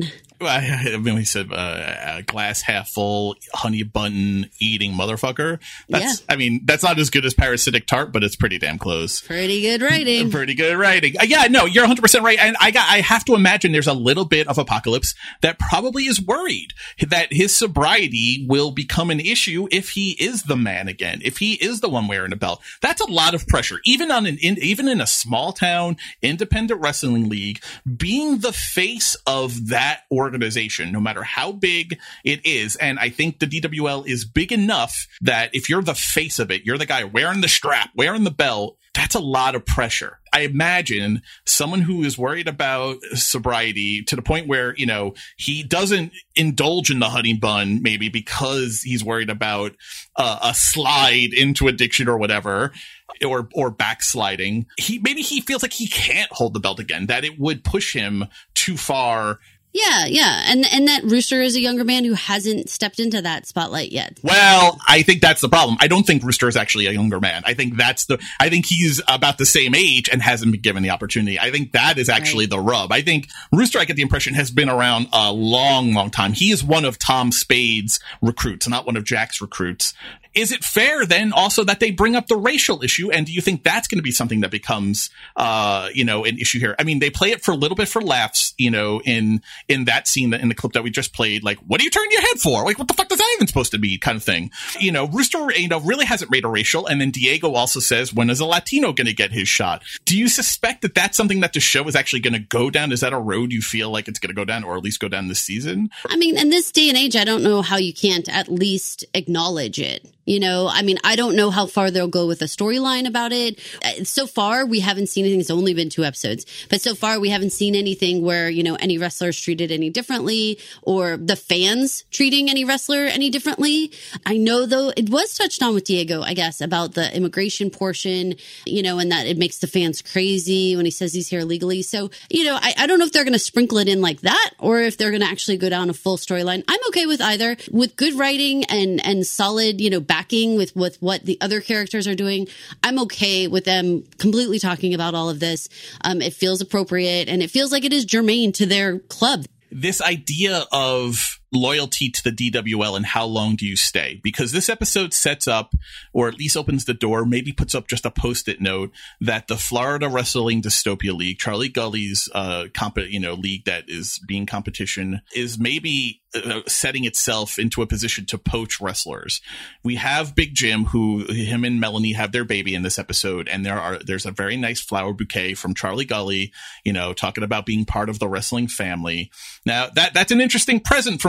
I mean, we said uh, a glass half full, honey bun eating motherfucker. That's, yeah. I mean, that's not as good as parasitic tart, but it's pretty damn close. Pretty good writing. Pretty good writing. Uh, yeah, no, you're one hundred percent right. And I got, I have to imagine there's a little bit of Apocalypse that probably is worried that his sobriety will become an issue if he is the man again, if he is the one wearing a belt. That's a lot of pressure, even on an, in, even in a small town independent wrestling league, being the face of that organization. organization, no matter how big it is. And I think the D W L is big enough that if you're the face of it, you're the guy wearing the strap, wearing the belt, that's a lot of pressure. I imagine someone who is worried about sobriety to the point where, you know, he doesn't indulge in the honey bun, maybe because he's worried about uh, a slide into addiction or whatever, or or backsliding. He maybe he feels like he can't hold the belt again, that it would push him too far. Yeah, yeah. And and that Rooster is a younger man who hasn't stepped into that spotlight yet. Well, I think that's the problem. I don't think Rooster is actually a younger man. I think that's the, I think he's about the same age and hasn't been given the opportunity. I think that is actually right. the rub. I think Rooster, I get the impression, has been around a long, long time. He is one of Tom Spade's recruits, not one of Jack's recruits. Is it fair then also that they bring up the racial issue? And do you think that's going to be something that becomes, uh, you know, an issue here? I mean, they play it for a little bit for laughs, you know, in, in that scene, that in the clip that we just played, like, what are you turning your head for? Like, what the fuck does that even supposed to be, kind of thing? You know, Rooster, you know, really hasn't made a racial. And then Diego also says, when is a Latino going to get his shot? Do you suspect that that's something that the show is actually going to go down? Is that a road you feel like it's going to go down, or at least go down this season? I mean, in this day and age, I don't know how you can't at least acknowledge it. You know, I mean, I don't know how far they'll go with a storyline about it. So far, we haven't seen anything. It's only been two episodes. But so far, we haven't seen anything where, you know, any wrestlers treated any differently, or the fans treating any wrestler any differently. I know, though, it was touched on with Diego, I guess, about the immigration portion, you know, and that it makes the fans crazy when he says he's here legally. So, you know, I, I don't know if they're going to sprinkle it in like that, or if they're going to actually go down a full storyline. I'm okay with either. With good writing and, and solid, you know, backing with, with what the other characters are doing, I'm okay with them completely talking about all of this. Um, it feels appropriate, and it feels like it is germane to their club. This idea of loyalty to the D W L and how long do you stay? Because this episode sets up, or at least opens the door, maybe puts up just a post-it note that the Florida Wrestling Dystopia League, Charlie Gully's uh, comp- you know, league that is being competition, is maybe uh, setting itself into a position to poach wrestlers. We have Big Jim, who him and Melanie have their baby in this episode, and there are there's a very nice flower bouquet from Charlie Gully, you know, talking about being part of the wrestling family. Now that that's an interesting present from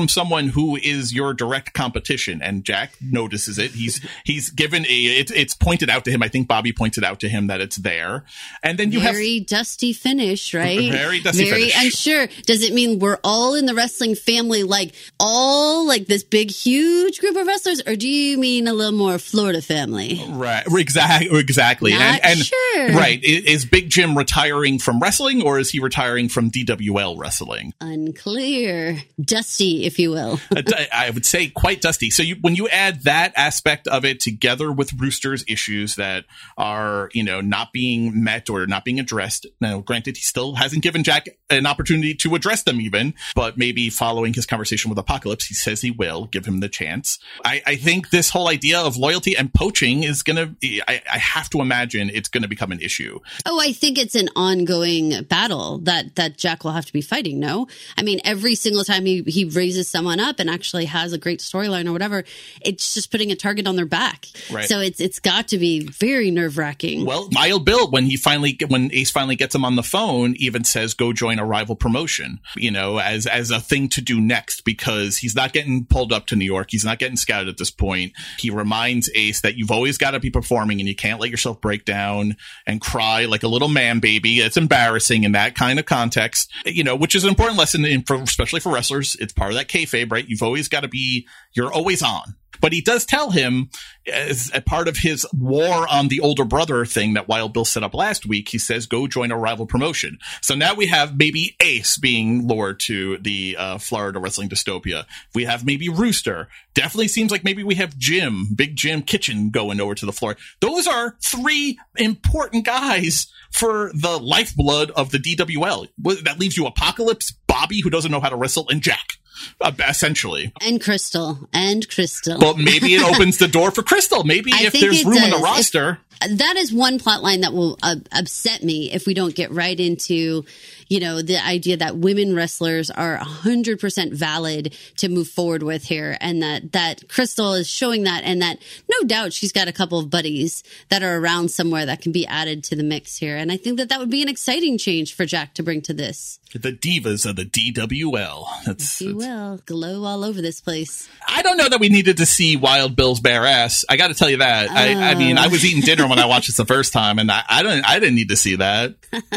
from someone who is your direct competition, and Jack notices it. He's he's given a it, it's pointed out to him. I think Bobby pointed out to him that it's there, and then you very have very dusty finish, right? Very dusty very finish. unsure. Does it mean we're all in the wrestling family, like all like this big huge group of wrestlers, or do you mean a little more Florida family? Right, exactly, exactly. Not and, and sure. Right, is Big Jim retiring from wrestling, or is he retiring from D W L wrestling? Unclear, dusty, if you will. I would say quite dusty. So you, when you add that aspect of it together with Rooster's issues that are, you know, not being met or not being addressed. Now, granted, he still hasn't given Jack an opportunity to address them even, but maybe following his conversation with Apocalypse, he says he will give him the chance. I, I think this whole idea of loyalty and poaching is going to, I, I have to imagine it's going to become an issue. Oh, I think it's an ongoing battle that, that Jack will have to be fighting, no? I mean, every single time he, he raises someone up and actually has a great storyline or whatever, it's just putting a target on their back. Right. So it's it's got to be very nerve-wracking. Well, Wild Bill, when he finally, when Ace finally gets him on the phone, even says, go join a rival promotion, you know, as, as a thing to do next, because he's not getting pulled up to New York. He's not getting scouted at this point. He reminds Ace that you've always got to be performing and you can't let yourself break down and cry like a little man baby. It's embarrassing in that kind of context, you know, which is an important lesson, in, for, especially for wrestlers. It's part of that kayfabe, right? You've always got to be, you're always on. But he does tell him, as a part of his war on the older brother thing that Wild Bill set up last week, he says, go join a rival promotion. So now we have maybe Ace being lured to the uh, Florida wrestling dystopia. We have maybe Rooster. Definitely seems like maybe we have Jim, Big Jim Kitchen going over to the floor. Those are three important guys for the lifeblood of the D W L. That leaves you Apocalypse, Bobby, who doesn't know how to wrestle, and Jack. Uh, essentially. And Crystal. And Crystal. Well, maybe it opens the door for Crystal. Maybe I if think there's it room does. in the roster. If, that is one plot line that will uh, upset me if we don't get right into, you know, the idea that women wrestlers are one hundred percent valid to move forward with here. And that, that Crystal is showing that, and that no doubt she's got a couple of buddies that are around somewhere that can be added to the mix here. And I think that that would be an exciting change for Jack to bring to this. The divas of the D W L. That's, if you that's, will, glow all over this place. I don't know that we needed to see Wild Bill's bare ass. I got to tell you that. Uh, I, I mean, I was eating dinner when I watched this the first time, and I, I don't. I didn't need to see that.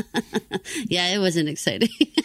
Yeah, it wasn't exciting.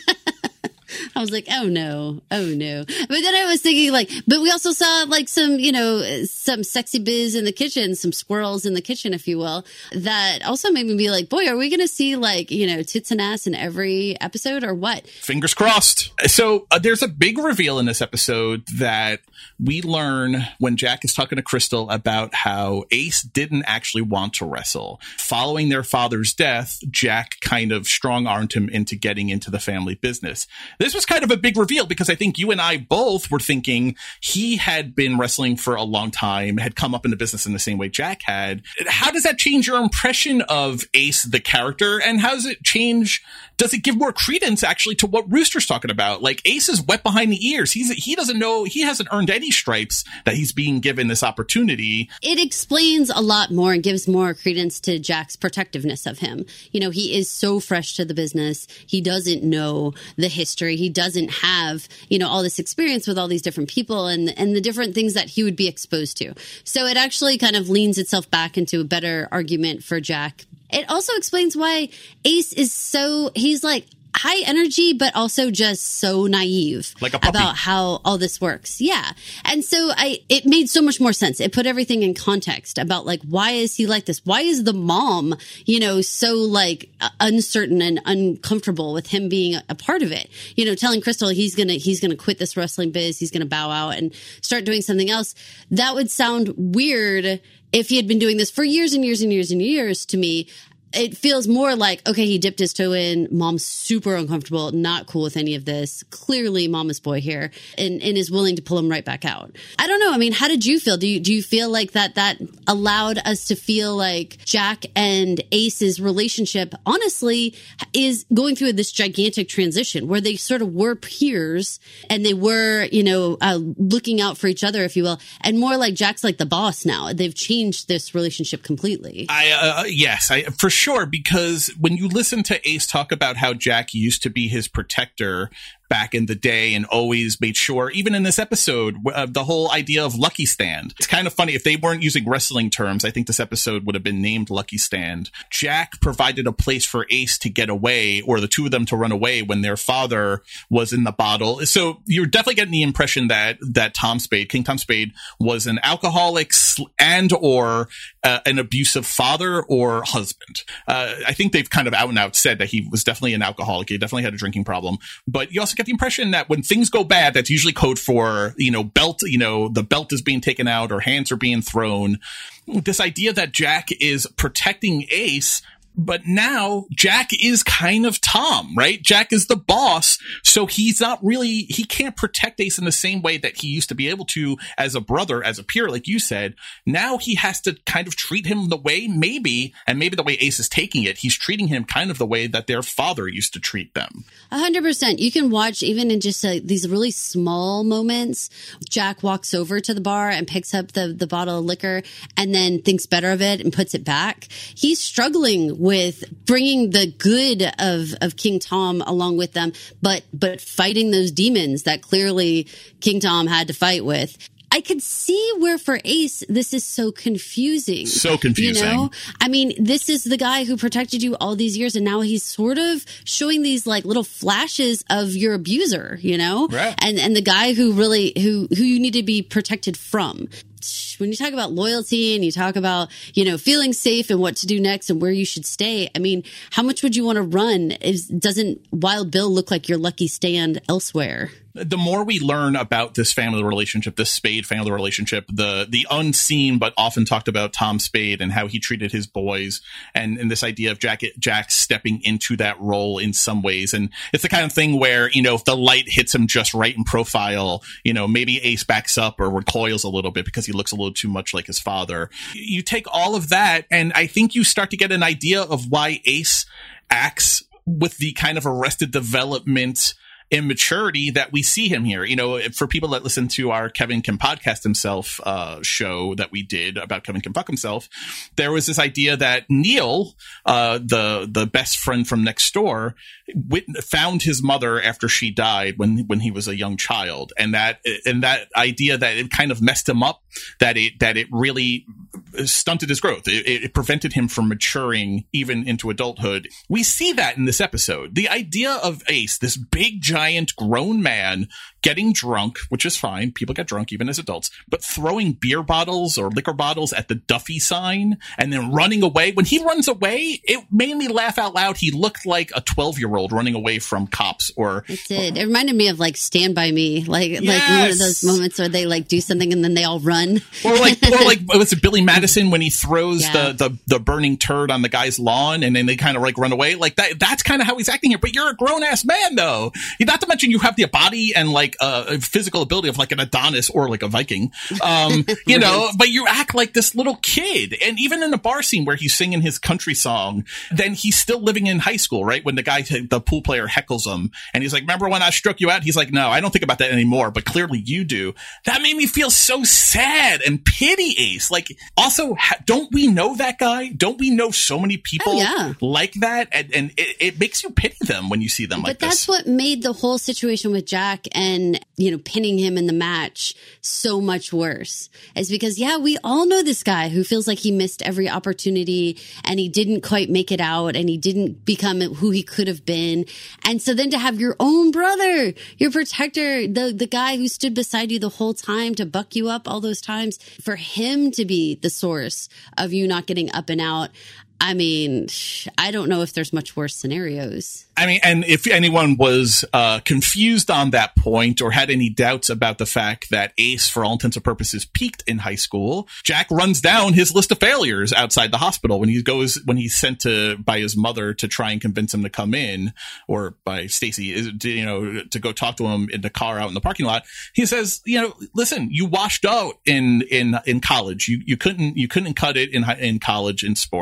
I was like, oh no, oh no. But then I was thinking like, but we also saw like some, you know, some sexy biz in the kitchen, some squirrels in the kitchen, if you will, that also made me be like, boy, are we going to see like, you know, tits and ass in every episode or what? Fingers crossed. So uh, there's a big reveal in this episode that we learn when Jack is talking to Crystal about how Ace didn't actually want to wrestle. Following their father's death, Jack kind of strong-armed him into getting into the family business. This was kind of a big reveal because I think you and I both were thinking he had been wrestling for a long time, had come up in the business in the same way Jack had. How does that change your impression of Ace, the character? And how does it change? Does it give more credence actually to what Rooster's talking about? Like Ace is wet behind the ears. He's, he doesn't know, he hasn't earned any stripes that he's being given this opportunity. It explains a lot more and gives more credence to Jack's protectiveness of him. You know, he is so fresh to the business. He doesn't know the history. He doesn't have, you know, all this experience with all these different people and, and the different things that he would be exposed to. So it actually kind of leans itself back into a better argument for Jack. It also explains why Ace is so, he's like, high energy, but also just so naive like a puppy. About how all this works. Yeah. And so I, it made so much more sense. It put everything in context about like, why is he like this? Why is the mom, you know, so like uncertain and uncomfortable with him being a part of it? You know, telling Crystal he's going to, he's going to quit this wrestling biz. He's going to bow out and start doing something else. That would sound weird if he had been doing this for years and years and years and years to me. It feels more like, okay, he dipped his toe in. Mom's super uncomfortable, not cool with any of this. Clearly mama's boy here and, and is willing to pull him right back out. I don't know. I mean, how did you feel? Do you, do you feel like that, that allowed us to feel like Jack and Ace's relationship, honestly, is going through this gigantic transition where they sort of were peers and they were, you know, uh, looking out for each other, if you will, and more like Jack's like the boss now. They've changed this relationship completely. I, uh, yes, I, for sure. Sure, because when you listen to Ace talk about how Jack used to be his protector, back in the day and always made sure, even in this episode, uh, the whole idea of Lucky Stand. It's kind of funny. If they weren't using wrestling terms, I think this episode would have been named Lucky Stand. Jack provided a place for Ace to get away, or the two of them to run away when their father was in the bottle. So you're definitely getting the impression that, that Tom Spade, King Tom Spade, was an alcoholic and or uh, an abusive father or husband. Uh, I think they've kind of out and out said that he was definitely an alcoholic. He definitely had a drinking problem. But you also get the impression that when things go bad, that's usually code for, you know, belt, you know, the belt is being taken out or hands are being thrown. This idea that Jack is protecting Ace, but now Jack is kind of Tom, right? Jack is the boss. So he's not really, he can't protect Ace in the same way that he used to be able to as a brother, as a peer, like you said. Now he has to kind of treat him the way maybe, and maybe the way Ace is taking it, he's treating him kind of the way that their father used to treat them. A hundred percent. You can watch even in just uh, these really small moments. Jack walks over to the bar and picks up the, the bottle of liquor and then thinks better of it and puts it back. He's struggling with bringing the good of, of King Tom along with them, but, but fighting those demons that clearly King Tom had to fight with. I could see where for Ace, this is so confusing. So confusing. You know? I mean, this is the guy who protected you all these years, and now he's sort of showing these like little flashes of your abuser, you know? Right. And, and the guy who really, who, who you need to be protected from. When you talk about loyalty and you talk about, you know, feeling safe and what to do next and where you should stay, I mean, how much would you want to run? Is, doesn't Wild Bill look like your lucky stand elsewhere? The more we learn about this family relationship, this Spade family relationship, the the unseen but often talked about Tom Spade and how he treated his boys, and, and this idea of Jack, Jack stepping into that role in some ways. And it's the kind of thing where, you know, if the light hits him just right in profile, you know, maybe Ace backs up or recoils a little bit because he looks a little too much like his father. You take all of that, and I think you start to get an idea of why Ace acts with the kind of Arrested Development immaturity that we see him here. You know, for people that listen to our Kevin Can Podcast Himself uh, show that we did about Kevin Can Fuck Himself, there was this idea that Neil, uh, the the best friend from next door, wit- found his mother after she died when when he was a young child, and that and that idea that it kind of messed him up, that it that it really stunted his growth. It, it prevented him from maturing even into adulthood. We see that in this episode. The idea of Ace, this big, giant, grown man getting drunk, which is fine. People get drunk even as adults, but throwing beer bottles or liquor bottles at the Duffy sign and then running away. When he runs away, it made me laugh out loud. He looked like a twelve-year-old running away from cops. Or it did. Or, it reminded me of like Stand By Me, like yes. like one of those moments where they like do something and then they all run. Or like, or like was it Billy Madison when he throws yeah. the, the the burning turd on the guy's lawn and then they kind of like run away? Like that. That's kind of how he's acting here. But you're a grown ass man, though. Not to mention you have the body and like uh, physical ability of like an Adonis or like a Viking, um, you right. know, but you act like this little kid. And even in the bar scene where he's singing his country song, then he's still living in high school, right? When the guy, the pool player heckles him and he's like, remember when I struck you out? He's like, no, I don't think about that anymore, but clearly you do. That made me feel so sad and pity Ace. Like also, ha- don't we know that guy? Don't we know so many people oh, yeah. like that? And, and it, it makes you pity them when you see them but like this. this. But that's what made the whole situation with Jack and, you know, pinning him in the match so much worse. Is because, yeah, we all know this guy who feels like he missed every opportunity and he didn't quite make it out and he didn't become who he could have been. And so then to have your own brother, your protector, the, the guy who stood beside you the whole time to buck you up all those times, for him to be the source of you not getting up and out. I mean, I don't know if there's much worse scenarios. I mean, and if anyone was uh, confused on that point or had any doubts about the fact that Ace, for all intents and purposes, peaked in high school, Jack runs down his list of failures outside the hospital when he goes, when he's sent to by his mother to try and convince him to come in, or by Stacy, you know, to go talk to him in the car out in the parking lot. He says, you know, listen, you washed out in in in college. You you couldn't you couldn't cut it in in college in sports.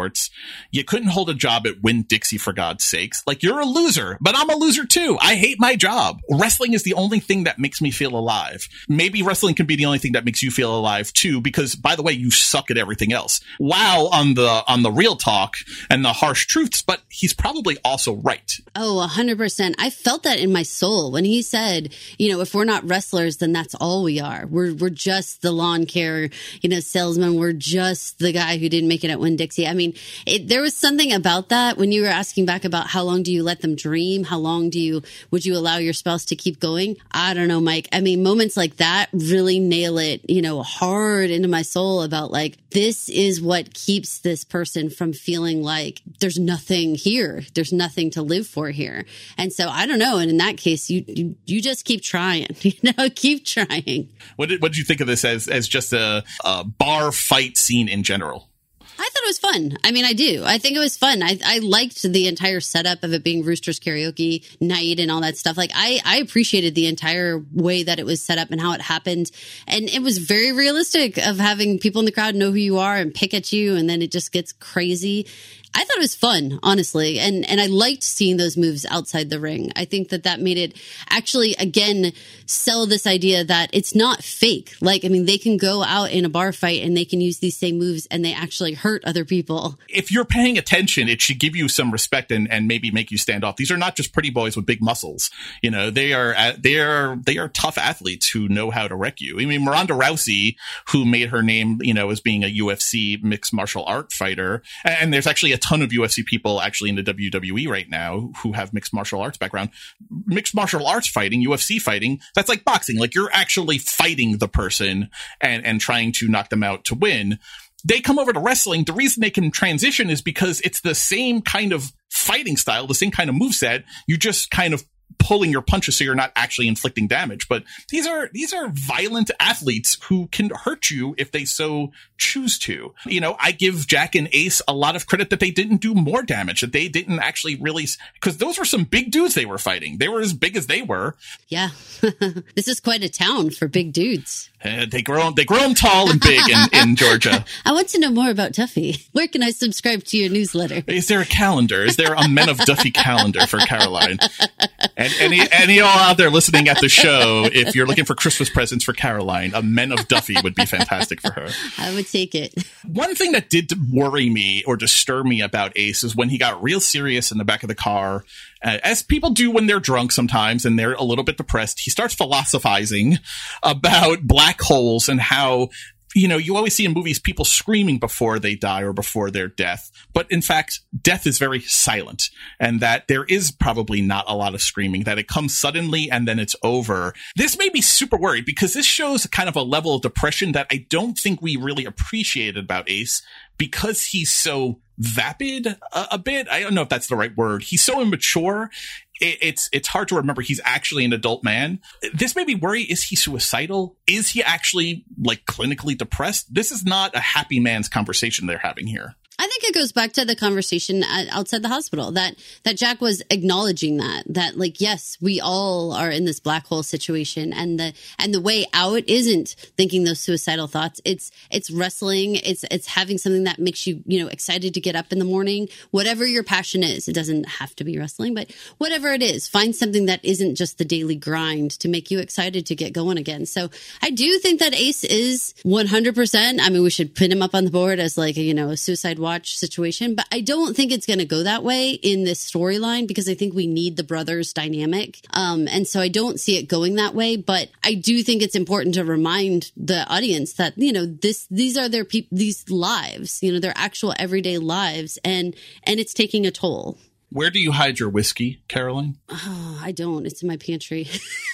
You couldn't hold a job at Winn-Dixie, for God's sakes. Like, you're a loser, but I'm a loser too. I hate my job. Wrestling is the only thing that makes me feel alive. Maybe wrestling can be the only thing that makes you feel alive too, because, by the way, you suck at everything else. Wow, on the on the real talk and the harsh truths, but he's probably also right. Oh, one hundred percent. I felt that in my soul when he said, you know, if we're not wrestlers, then that's all we are. We're we're just the lawn care, you know, salesman. We're just the guy who didn't make it at Winn-Dixie. I mean, it, there was something about that when you were asking back about how long do you let them dream? How long do you, would you allow your spouse to keep going? I don't know, Mike. I mean, moments like that really nail it, you know, hard into my soul about like, this is what keeps this person from feeling like there's nothing here. There's nothing to live for here. And so I don't know. And in that case, you, you, you just keep trying, you know, keep trying. What did, what did you think of this as, as just a, a bar fight scene in general? I thought it was fun. I mean, I do. I think it was fun. I, I liked the entire setup of it being Rooster's karaoke night and all that stuff. Like, I, I appreciated the entire way that it was set up and how it happened. And it was very realistic of having people in the crowd know who you are and pick at you. And then it just gets crazy. I thought it was fun, honestly. And, and I liked seeing those moves outside the ring. I think that that made it actually, again, sell this idea that it's not fake. Like, I mean, they can go out in a bar fight and they can use these same moves and they actually hurt other people. If you're paying attention, it should give you some respect and, and maybe make you stand off. These are not just pretty boys with big muscles. You know, they are, they are, they are tough athletes who know how to wreck you. I mean, Ronda Rousey, who made her name, you know, as being a U F C mixed martial art fighter. And there's actually a ton of U F C people actually in the W W E right now who have mixed martial arts background. Mixed martial arts fighting, U F C fighting, that's like boxing. Like, you're actually fighting the person and, and trying to knock them out to win. They come over to wrestling. The reason they can transition is because it's the same kind of fighting style, the same kind of moveset. You just kind of pulling your punches so you're not actually inflicting damage. But these are these are violent athletes who can hurt you if they so choose to. You know, I give Jack and Ace a lot of credit that they didn't do more damage, that they didn't actually really, because those were some big dudes they were fighting. They were as big as they were. Yeah. This is quite a town for big dudes. Uh, they grow they grow them tall and big in, in Georgia. I want to know more about Duffy. Where can I subscribe to your newsletter? Is there a calendar? Is there a Men of Duffy calendar for Caroline? And any any all out there listening at the show, if you're looking for Christmas presents for Caroline, a Men of Duffy would be fantastic for her. I would take it. One thing that did worry me or disturb me about Ace is when he got real serious in the back of the car, uh, as people do when they're drunk sometimes and they're a little bit depressed. He starts philosophizing about black holes and how, you know, you always see in movies people screaming before they die or before their death. But in fact, death is very silent, and that there is probably not a lot of screaming, that it comes suddenly and then it's over. This made me super worried because this shows kind of a level of depression that I don't think we really appreciated about Ace, because he's so vapid a, a bit. I don't know if that's the right word. He's so immature. It, it's it's hard to remember he's actually an adult man. This made me worry. Is he suicidal? Is he actually like clinically depressed? This is not a happy man's conversation they're having here. I think it goes back to the conversation at, outside the hospital that, that Jack was acknowledging that, that like, yes, we all are in this black hole situation, and the, and the way out isn't thinking those suicidal thoughts. It's, it's wrestling. It's, it's having something that makes you, you know, excited to get up in the morning, whatever your passion is. It doesn't have to be wrestling, but whatever it is, find something that isn't just the daily grind to make you excited to get going again. So I do think that Ace is one hundred percent. I mean, we should pin him up on the board as like, a, you know, a suicide watch situation, but I don't think it's going to go that way in this storyline, because I think we need the brothers dynamic. Um, and so I don't see it going that way, but I do think it's important to remind the audience that, you know, this, these are their people, these lives, you know, their actual everyday lives, and, and it's taking a toll. Where do you hide your whiskey, Caroline? Oh, I don't. It's in my pantry.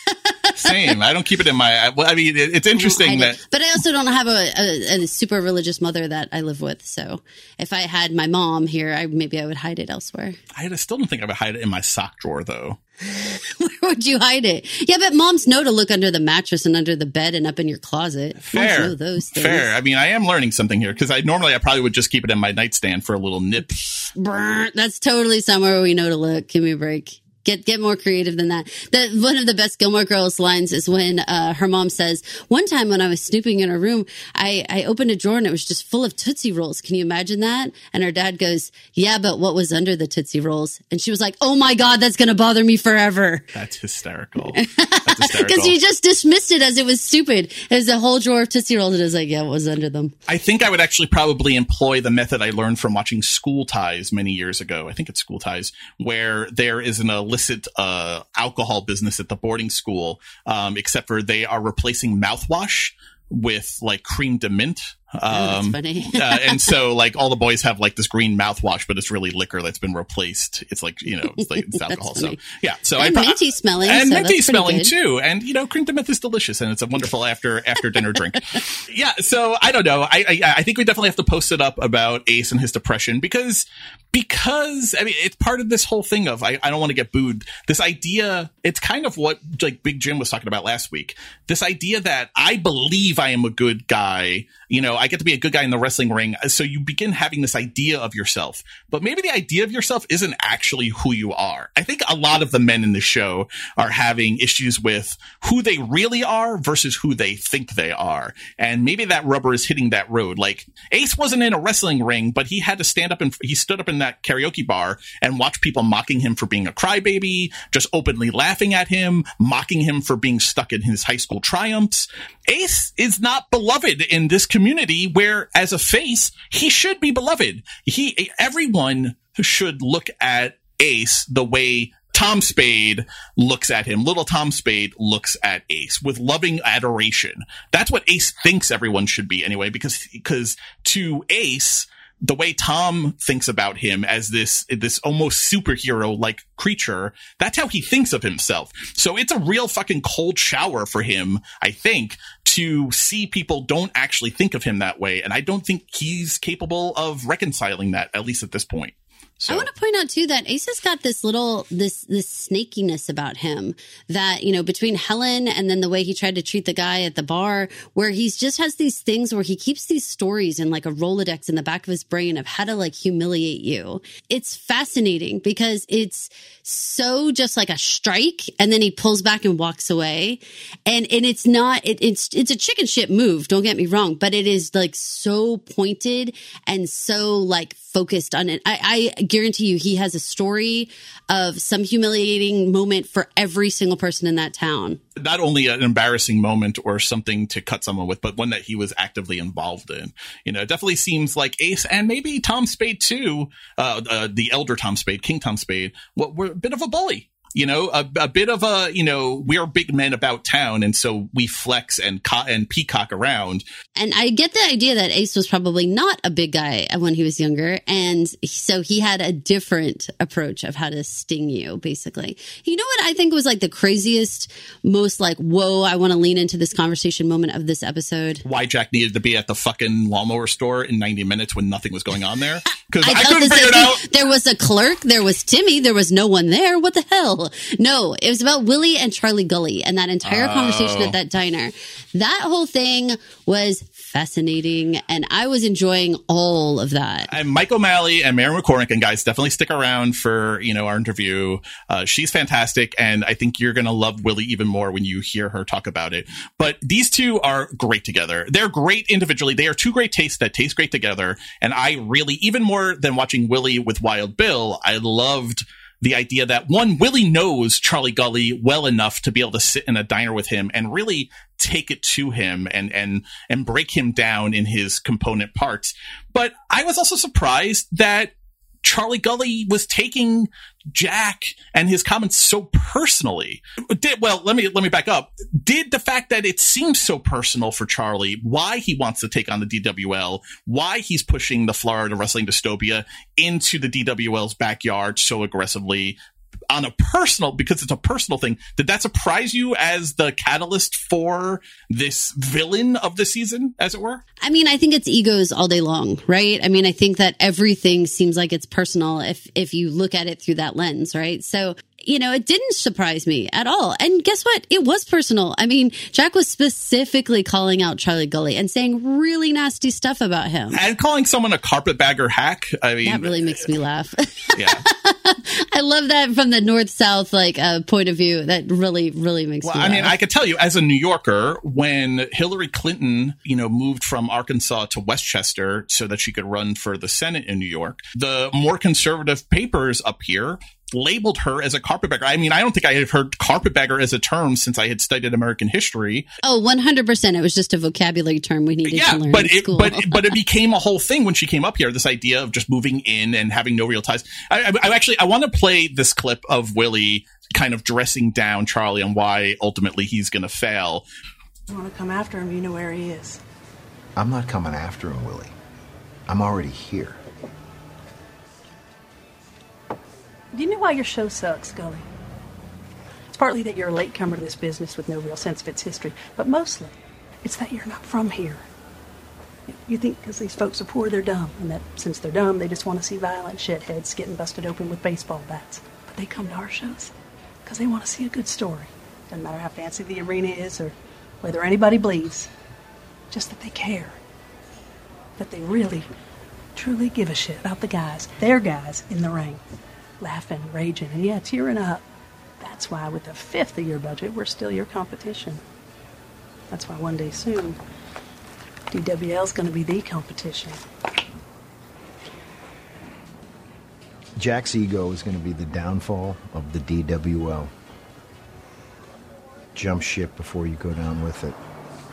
Same. I don't keep it in my. Well, I mean, it's interesting that. It. But I also don't have a, a, a super religious mother that I live with. So if I had my mom here, I maybe I would hide it elsewhere. I still don't think I would hide it in my sock drawer, though. Where would you hide it? Yeah, but moms know to look under the mattress and under the bed and up in your closet. Fair. Moms know those things. Fair. I mean, I am learning something here, because I normally I probably would just keep it in my nightstand for a little nip. Brr, that's totally somewhere we know to look. Give me a break. Get get more creative than that. The, one of the best Gilmore Girls lines is when uh, her mom says, one time when I was snooping in her room, I, I opened a drawer and it was just full of Tootsie Rolls. Can you imagine that? And her dad goes, yeah, but what was under the Tootsie Rolls? And she was like, oh my God, that's going to bother me forever. That's hysterical. That's hysterical. Because he just dismissed it as it was stupid. There's a whole drawer of Tootsie Rolls and it was like, yeah, what was under them? I think I would actually probably employ the method I learned from watching School Ties many years ago. I think it's School Ties, where there is an illicit uh, alcohol business at the boarding school, um, except for they are replacing mouthwash with like cream de mint. Um, oh, that's funny. uh, and so like all the boys have like this green mouthwash, but it's really liquor that's been replaced. It's like, you know, it's like it's alcohol. So yeah. So and I minty smelling. And so minty that's smelling good. too. And you know, cream de mint is delicious and it's a wonderful after, after dinner drink. Yeah. So I don't know. I, I, I think we definitely have to post it up about Ace and his depression because, because I mean, it's part of this whole thing of, I, I don't want to get booed. This idea, it's kind of what like Big Jim was talking about last week. This idea that I believe I am a good guy. You know, I get to be a good guy in the wrestling ring. So you begin having this idea of yourself, but maybe the idea of yourself isn't actually who you are. I think a lot of the men in the show are having issues with who they really are versus who they think they are. And maybe that rubber is hitting that road. Like Ace wasn't in a wrestling ring, but he had to stand up and he stood up in that karaoke bar and watch people mocking him for being a crybaby, just openly laughing at him, mocking him for being stuck in his high school triumphs. Ace is not beloved in this community where as a face, he should be beloved. He, everyone should look at Ace the way Tom Spade looks at him. Little Tom Spade looks at Ace with loving adoration. That's what Ace thinks everyone should be anyway, because, because to Ace, the way Tom thinks about him as this, this almost superhero-like creature, that's how he thinks of himself. So it's a real fucking cold shower for him, I think, to see people don't actually think of him that way. And I don't think he's capable of reconciling that, at least at this point. So. I want to point out too that Ace has got this little this this snakiness about him that, you know, between Helen and then the way he tried to treat the guy at the bar, where he's just has these things where he keeps these stories in like a Rolodex in the back of his brain of how to like humiliate you. It's fascinating because it's so just like a strike and then he pulls back and walks away. And and it's not it, it's it's a chicken shit move, don't get me wrong, but it is like so pointed and so like focused on it. I, I guarantee you he has a story of some humiliating moment for every single person in that town. Not only an embarrassing moment or something to cut someone with, but one that he was actively involved in. You know, it definitely seems like Ace and maybe Tom Spade too, uh, uh the elder Tom Spade, King Tom Spade, well, were a bit of a bully. You know, a, a bit of a, you know, we're big men about town. And so we flex and co- and peacock around. And I get the idea that Ace was probably not a big guy when he was younger. And so he had a different approach of how to sting you, basically. You know what I think was like the craziest, most like, whoa, I want to lean into this conversation moment of this episode? Why Jack needed to be at the fucking lawnmower store in ninety minutes when nothing was going on there. Because I, I, I couldn't figure it out. There was a clerk. There was Timmy. There was no one there. What the hell? No, it was about Willie and Charlie Gully and that entire oh. conversation at that diner. That whole thing was fascinating, and I was enjoying all of that. And Mike O'Malley and Mary McCormick, and guys, definitely stick around for, you know, our interview. Uh, she's fantastic, and I think you're going to love Willie even more when you hear her talk about it. But these two are great together. They're great individually. They are two great tastes that taste great together, and I really, even more than watching Willie with Wild Bill, I loved the idea that, one, Willie knows Charlie Gully well enough to be able to sit in a diner with him and really take it to him and and and break him down in his component parts. But I was also surprised that Charlie Gully was taking Jack and his comments so personally. Did, well, let me let me back up. Did the fact that it seems so personal for Charlie, why he wants to take on the D W L, why he's pushing the Florida Wrestling Dystopia into the D W L's backyard so aggressively on a personal, because it's a personal thing, did that surprise you as the catalyst for this villain of the season, as it were? I mean, I think it's egos all day long, right? I mean, I think that everything seems like it's personal if if you look at it through that lens, right? So you know, it didn't surprise me at all. And guess what? It was personal. I mean, Jack was specifically calling out Charlie Gully and saying really nasty stuff about him. And calling someone a carpetbagger hack. I mean, that really makes me laugh. Yeah. I love that from the north-south like uh, point of view. That really, really makes well, me I laugh. mean, I could tell you as a New Yorker, when Hillary Clinton, you know, moved from Arkansas to Westchester so that she could run for the Senate in New York, the more conservative papers up here labeled her as a carpetbagger. I mean, I don't think I had heard carpetbagger as a term since I had studied American history. Oh, one hundred percent. It was just a vocabulary term we needed yeah, to learn but in it, school. but but it became a whole thing when she came up here. This idea of just moving in and having no real ties. I, I, I actually I want to play this clip of Willie kind of dressing down Charlie and why ultimately he's going to fail. You want to come after him? You know where he is. I'm not coming after him, Willie. I'm already here. Do you know why your show sucks, Gully? It's partly that you're a latecomer to this business with no real sense of its history, but mostly it's that you're not from here. You think because these folks are poor, they're dumb, and that since they're dumb, they just want to see violent shitheads getting busted open with baseball bats. But they come to our shows because they want to see a good story. Doesn't matter how fancy the arena is or whether anybody bleeds. Just that they care. That they really, truly give a shit about the guys, their guys, in the ring. Laughing, raging, and yeah, tearing up. That's why with a fifth of your budget, we're still your competition. That's why one day soon, D W L's going to be the competition. Jack's ego is going to be the downfall of the D W L. Jump ship before you go down with it.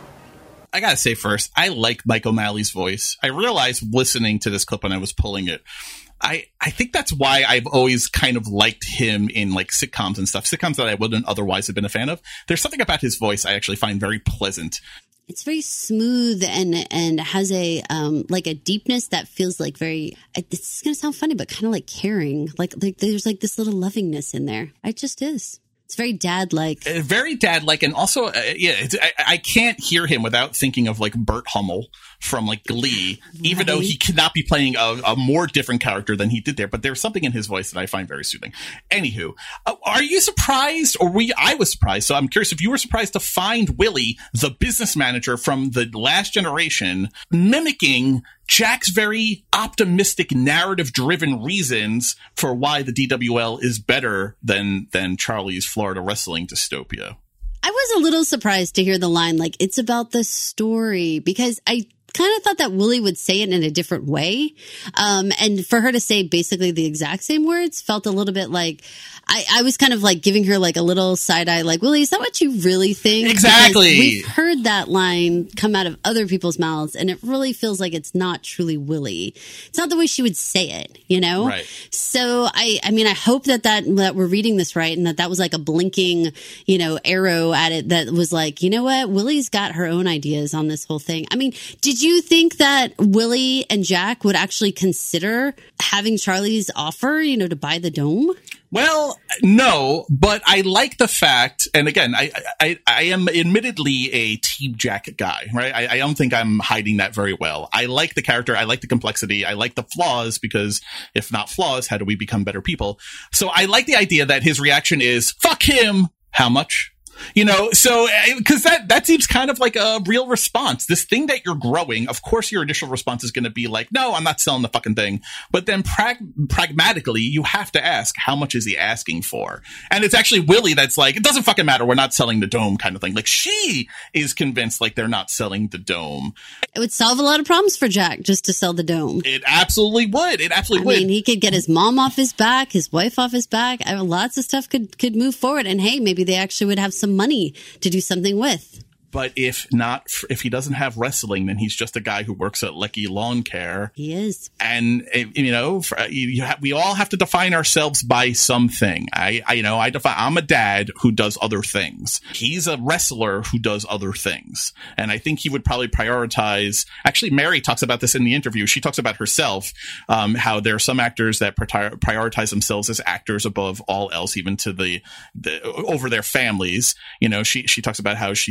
I gotta say first, I like Mike O'Malley's voice. I realized listening to this clip when I was pulling it, I, I think that's why I've always kind of liked him in like sitcoms and stuff, sitcoms that I wouldn't otherwise have been a fan of. There's something about his voice I actually find very pleasant. It's very smooth and and has a um like a deepness that feels like very. This is gonna sound funny, but kind of like caring. Like like there's like this little lovingness in there. It just is. It's very dad-like. Uh, very dad-like, and also, uh, yeah, it's, I, I can't hear him without thinking of like Bert Hummel from like Glee, right. Even though he could not be playing a, a more different character than he did there. But there's something in his voice that I find very soothing. Anywho, uh, are you surprised, or we? I was surprised. So I'm curious if you were surprised to find Willie, the business manager from the Last Generation, mimicking Jack's very optimistic, narrative-driven reasons for why the D W L is better than than Charlie's Florida wrestling dystopia. I was a little surprised to hear the line, like, it's about the story, because I kind of thought that Willie would say it in a different way. Um, and for her to say basically the exact same words felt a little bit like, I, I was kind of like giving her like a little side eye, like, Willie, is that what you really think? Exactly. Because we've heard that line come out of other people's mouths, and it really feels like it's not truly Willie. It's not the way she would say it, you know? Right. So I, I mean, I hope that, that that we're reading this right, and that that was like a blinking, you know, arrow at it that was like, you know what? Willie's got her own ideas on this whole thing. I mean, did you think that Willie and Jack would actually consider having Charlie's offer, you know, to buy the dome? Well, no, but I like the fact, and again, I I, I am admittedly a Team Jack guy, right? I, I don't think I'm hiding that very well. I like the character, I like the complexity, I like the flaws, because if not flaws, how do we become better people? So I like the idea that his reaction is, fuck him, how much? You know, so, because that, that seems kind of like a real response. This thing that you're growing, of course your initial response is going to be like, no, I'm not selling the fucking thing. But then prag- pragmatically, you have to ask, how much is he asking for? And it's actually Willie that's like, it doesn't fucking matter, we're not selling the dome kind of thing. Like, she is convinced like they're not selling the dome. It would solve a lot of problems for Jack just to sell the dome. It absolutely would. It absolutely I would. I mean, he could get his mom off his back, his wife off his back. I mean, lots of stuff could, could move forward. And hey, maybe they actually would have some money to do something with. But if not, if he doesn't have wrestling, then he's just a guy who works at Lecky Lawn Care. He is. And, you know, you have, we all have to define ourselves by something. I, I, you know, I define, I'm a dad who does other things. He's a wrestler who does other things. And I think he would probably prioritize, actually, Mary talks about this in the interview. She talks about herself, um, how there are some actors that prioritize themselves as actors above all else, even to the, the over their families. You know, she, she talks about how she's a mom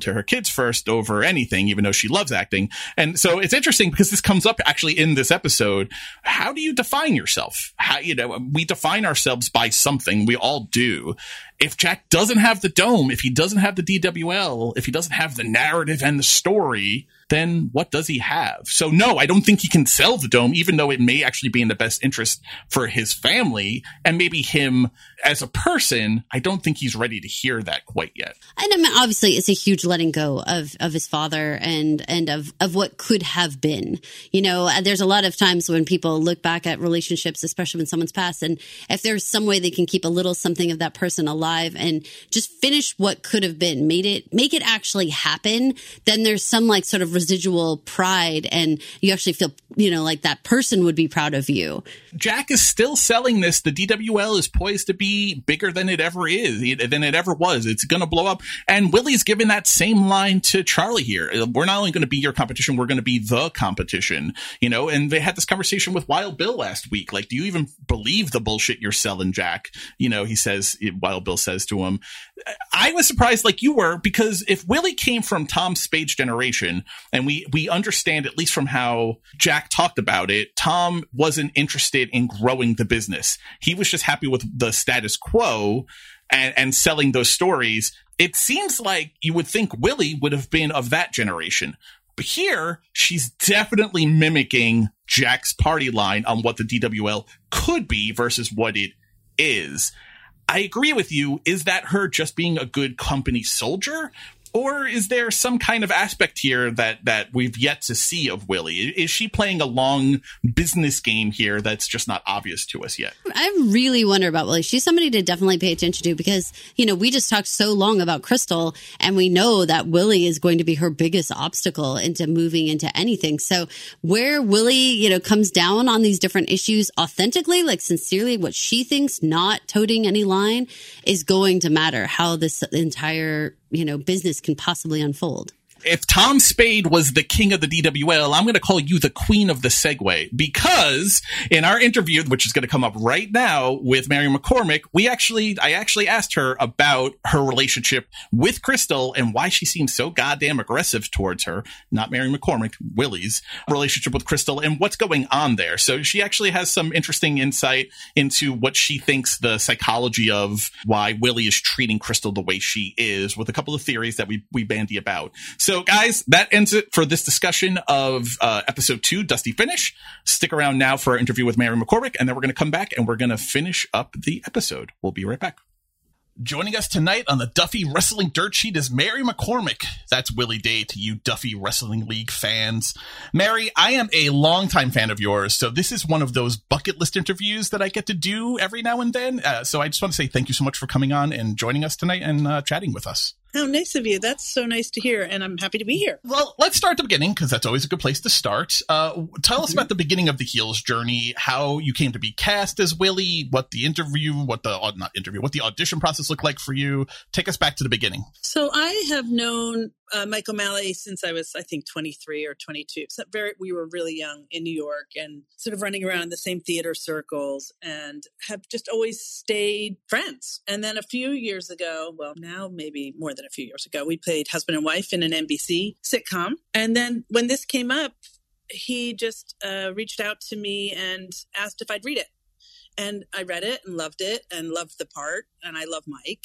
to her kids first over anything, even though she loves acting. And so it's interesting because this comes up actually in this episode. How do you define yourself? How, you know, we define ourselves by something. We all do. If Jack doesn't have the dome, if he doesn't have the D W L, if he doesn't have the narrative and the story, then what does he have? So no, I don't think he can sell the dome, even though it may actually be in the best interest for his family and maybe him as a person. I don't think he's ready to hear that quite yet. And I mean, obviously it's a huge letting go of, of his father and, and of, of what could have been. You know, there's a lot of times when people look back at relationships, especially when someone's passed, and if there's some way they can keep a little something of that person alive and just finish what could have been, made it, make it actually happen, then there's some like sort of residual pride and you actually feel, you know, like that person would be proud of you. Jack is still selling this. The D W L is poised to be bigger than it ever is, than it ever was. It's going to blow up. And Willie's given that same line to Charlie here. We're not only going to be your competition, we're going to be the competition, you know, and they had this conversation with Wild Bill last week. Like, do you even believe the bullshit you're selling, Jack? You know, he says, Wild Bill says to him, I was surprised like you were, because if Willie came from Tom Spade's generation, and we, we understand, at least from how Jack talked about it, Tom wasn't interested in growing the business. He was just happy with the status quo and, and selling those stories. It seems like you would think Willie would have been of that generation. But here, she's definitely mimicking Jack's party line on what the D W L could be versus what it is. I agree with you. Is that her just being a good company soldier? Or is there some kind of aspect here that, that we've yet to see of Willie? Is she playing a long business game here that's just not obvious to us yet? I really wonder about Willie. She's somebody to definitely pay attention to because, you know, we just talked so long about Crystal and we know that Willie is going to be her biggest obstacle into moving into anything. So where Willie, you know, comes down on these different issues authentically, like sincerely, what she thinks, not toting any line, is going to matter how this entire, you know, business can possibly unfold. If Tom Spade was the king of the D W L, I'm going to call you the queen of the segue, because in our interview, which is going to come up right now with Mary McCormick, we actually, I actually asked her about her relationship with Crystal and why she seems so goddamn aggressive towards her. Not Mary McCormick, Willie's relationship with Crystal and what's going on there. So she actually has some interesting insight into what she thinks the psychology of why Willie is treating Crystal the way she is, with a couple of theories that we, we bandy about. So So, guys, that ends it for this discussion of uh, episode two, Dusty Finish. Stick around now for our interview with Mary McCormick, and then we're going to come back and we're going to finish up the episode. We'll be right back. Joining us tonight on the Duffy Wrestling Dirt Sheet is Mary McCormick. That's Willie Day to you Duffy Wrestling League fans. Mary, I am a longtime fan of yours, so this is one of those bucket list interviews that I get to do every now and then. Uh, so I just want to say thank you so much for coming on and joining us tonight and uh, chatting with us. How nice of you. That's so nice to hear, and I'm happy to be here. Well, let's start at the beginning, because that's always a good place to start. Uh, tell us about the beginning of the Heels journey, how you came to be cast as Willie, what the interview, what the, uh, not interview, what the audition process looked like for you. Take us back to the beginning. So I have known uh, Mike O'Malley since I was, I think, twenty-three or twenty-two. So very, we were really young in New York and sort of running around in the same theater circles and have just always stayed friends. And then a few years ago, well, now maybe more than a few years ago, we played husband and wife in an N B C sitcom. And then when this came up, he just uh, reached out to me and asked if I'd read it. And I read it and loved it and loved the part. And I love Mike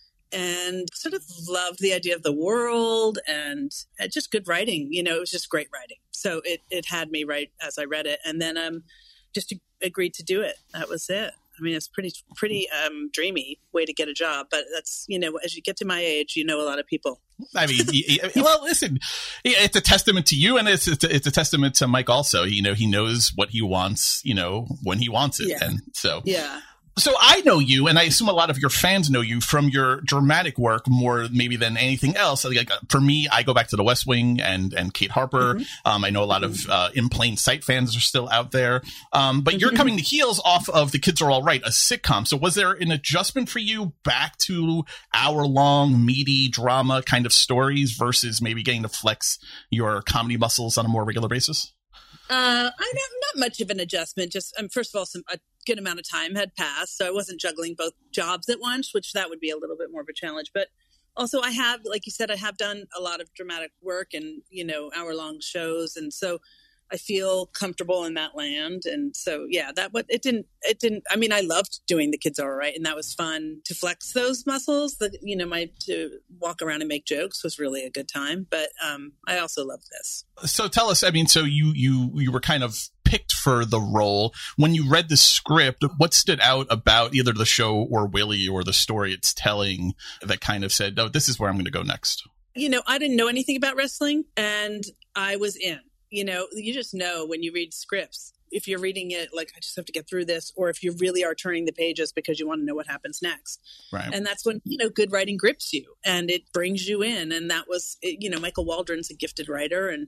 and sort of loved the idea of the world and just good writing. You know, it was just great writing. So it, it had me right as I read it. And then um, just agreed to do it. That was it. I mean, it's pretty, pretty um, dreamy way to get a job, but that's, you know, as you get to my age, you know, a lot of people. I mean, well, listen, it's a testament to you, and it's it's a, it's a testament to Mike also. You know, he knows what he wants, you know, when he wants it, yeah. and so yeah. So I know you, and I assume a lot of your fans know you from your dramatic work more maybe than anything else. Like, for me, I go back to The West Wing and and Kate Harper. Mm-hmm. Um, I know a lot of uh, In Plain Sight fans are still out there. Um, but mm-hmm. you're coming to Heels off of The Kids Are All Right, a sitcom. So was there an adjustment for you back to hour-long, meaty drama kind of stories versus maybe getting to flex your comedy muscles on a more regular basis? Uh, I don't, not much of an adjustment. Just um, first of all, some a good amount of time had passed, so I wasn't juggling both jobs at once, which that would be a little bit more of a challenge. But Also, I have, like you said, I have done a lot of dramatic work and, you know, hour long shows. And so I feel comfortable in that land. And so, yeah, that what it didn't, it didn't, I mean, I loved doing The Kids Are All Right. And that was fun to flex those muscles. The, you know, my, to walk around and make jokes was really a good time. But um, I also loved this. So tell us, I mean, so you, you, you were kind of picked for the role. When you read the script, what stood out about either the show or Willie or the story it's telling that kind of said, oh, this is where I'm going to go next? You know, I didn't know anything about wrestling and I was in. You know, you just know when you read scripts, if you're reading it like, I just have to get through this, or if you really are turning the pages because you want to know what happens next. Right. And that's when, you know, good writing grips you and it brings you in. And that was, you know, Michael Waldron's a gifted writer and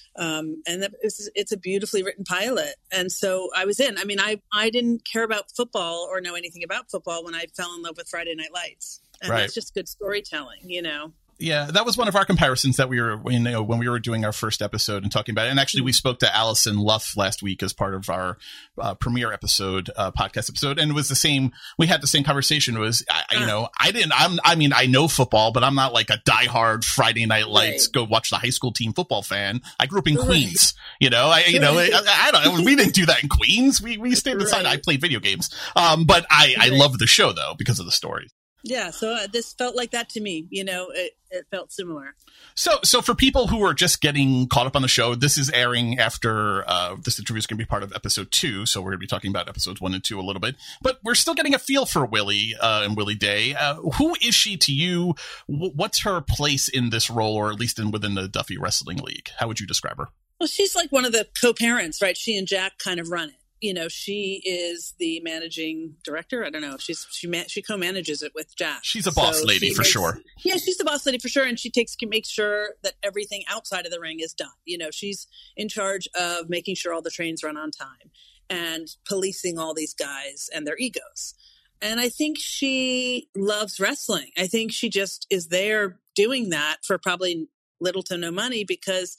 Um, and that is, it's a beautifully written pilot. And so I was in. I mean, I, I didn't care about football or know anything about football when I fell in love with Friday Night Lights. And right. That's just good storytelling, you know. Yeah, that was one of our comparisons that we were, you know, when we were doing our first episode and talking about it. And actually, we spoke to Allison Luff last week as part of our uh, premiere episode, uh, podcast episode. And it was the same. We had the same conversation. It was, I, you know, I didn't, I'm, I mean, I know football, but I'm not like a diehard Friday Night Lights, right. go watch the high school team football fan. I grew up in right. Queens, you know, I, you know, I, I don't, we didn't do that in Queens. We, we stayed inside. Right. I played video games. Um, but I, right. I love the show though, because of the story. Yeah, so uh, this felt like that to me. You know, it, it felt similar. So, so for people who are just getting caught up on the show, this is airing after uh, this interview is going to be part of episode two. So we're going to be talking about episodes one and two a little bit, but we're still getting a feel for Willie uh, and Willie Day. Uh, who is she to you? W- what's her place in this role, or at least in within the Duffy Wrestling League? How would you describe her? Well, she's like one of the co-parents, right? She and Jack kind of run it. You know, she is the managing director. I don't know if she's she man, she co-manages it with Jack. She's a boss so lady for makes, sure. Yeah, she's the boss lady for sure, and she takes makes sure that everything outside of the ring is done. You know, she's in charge of making sure all the trains run on time and policing all these guys and their egos. And I think she loves wrestling. I think she just is there doing that for probably little to no money because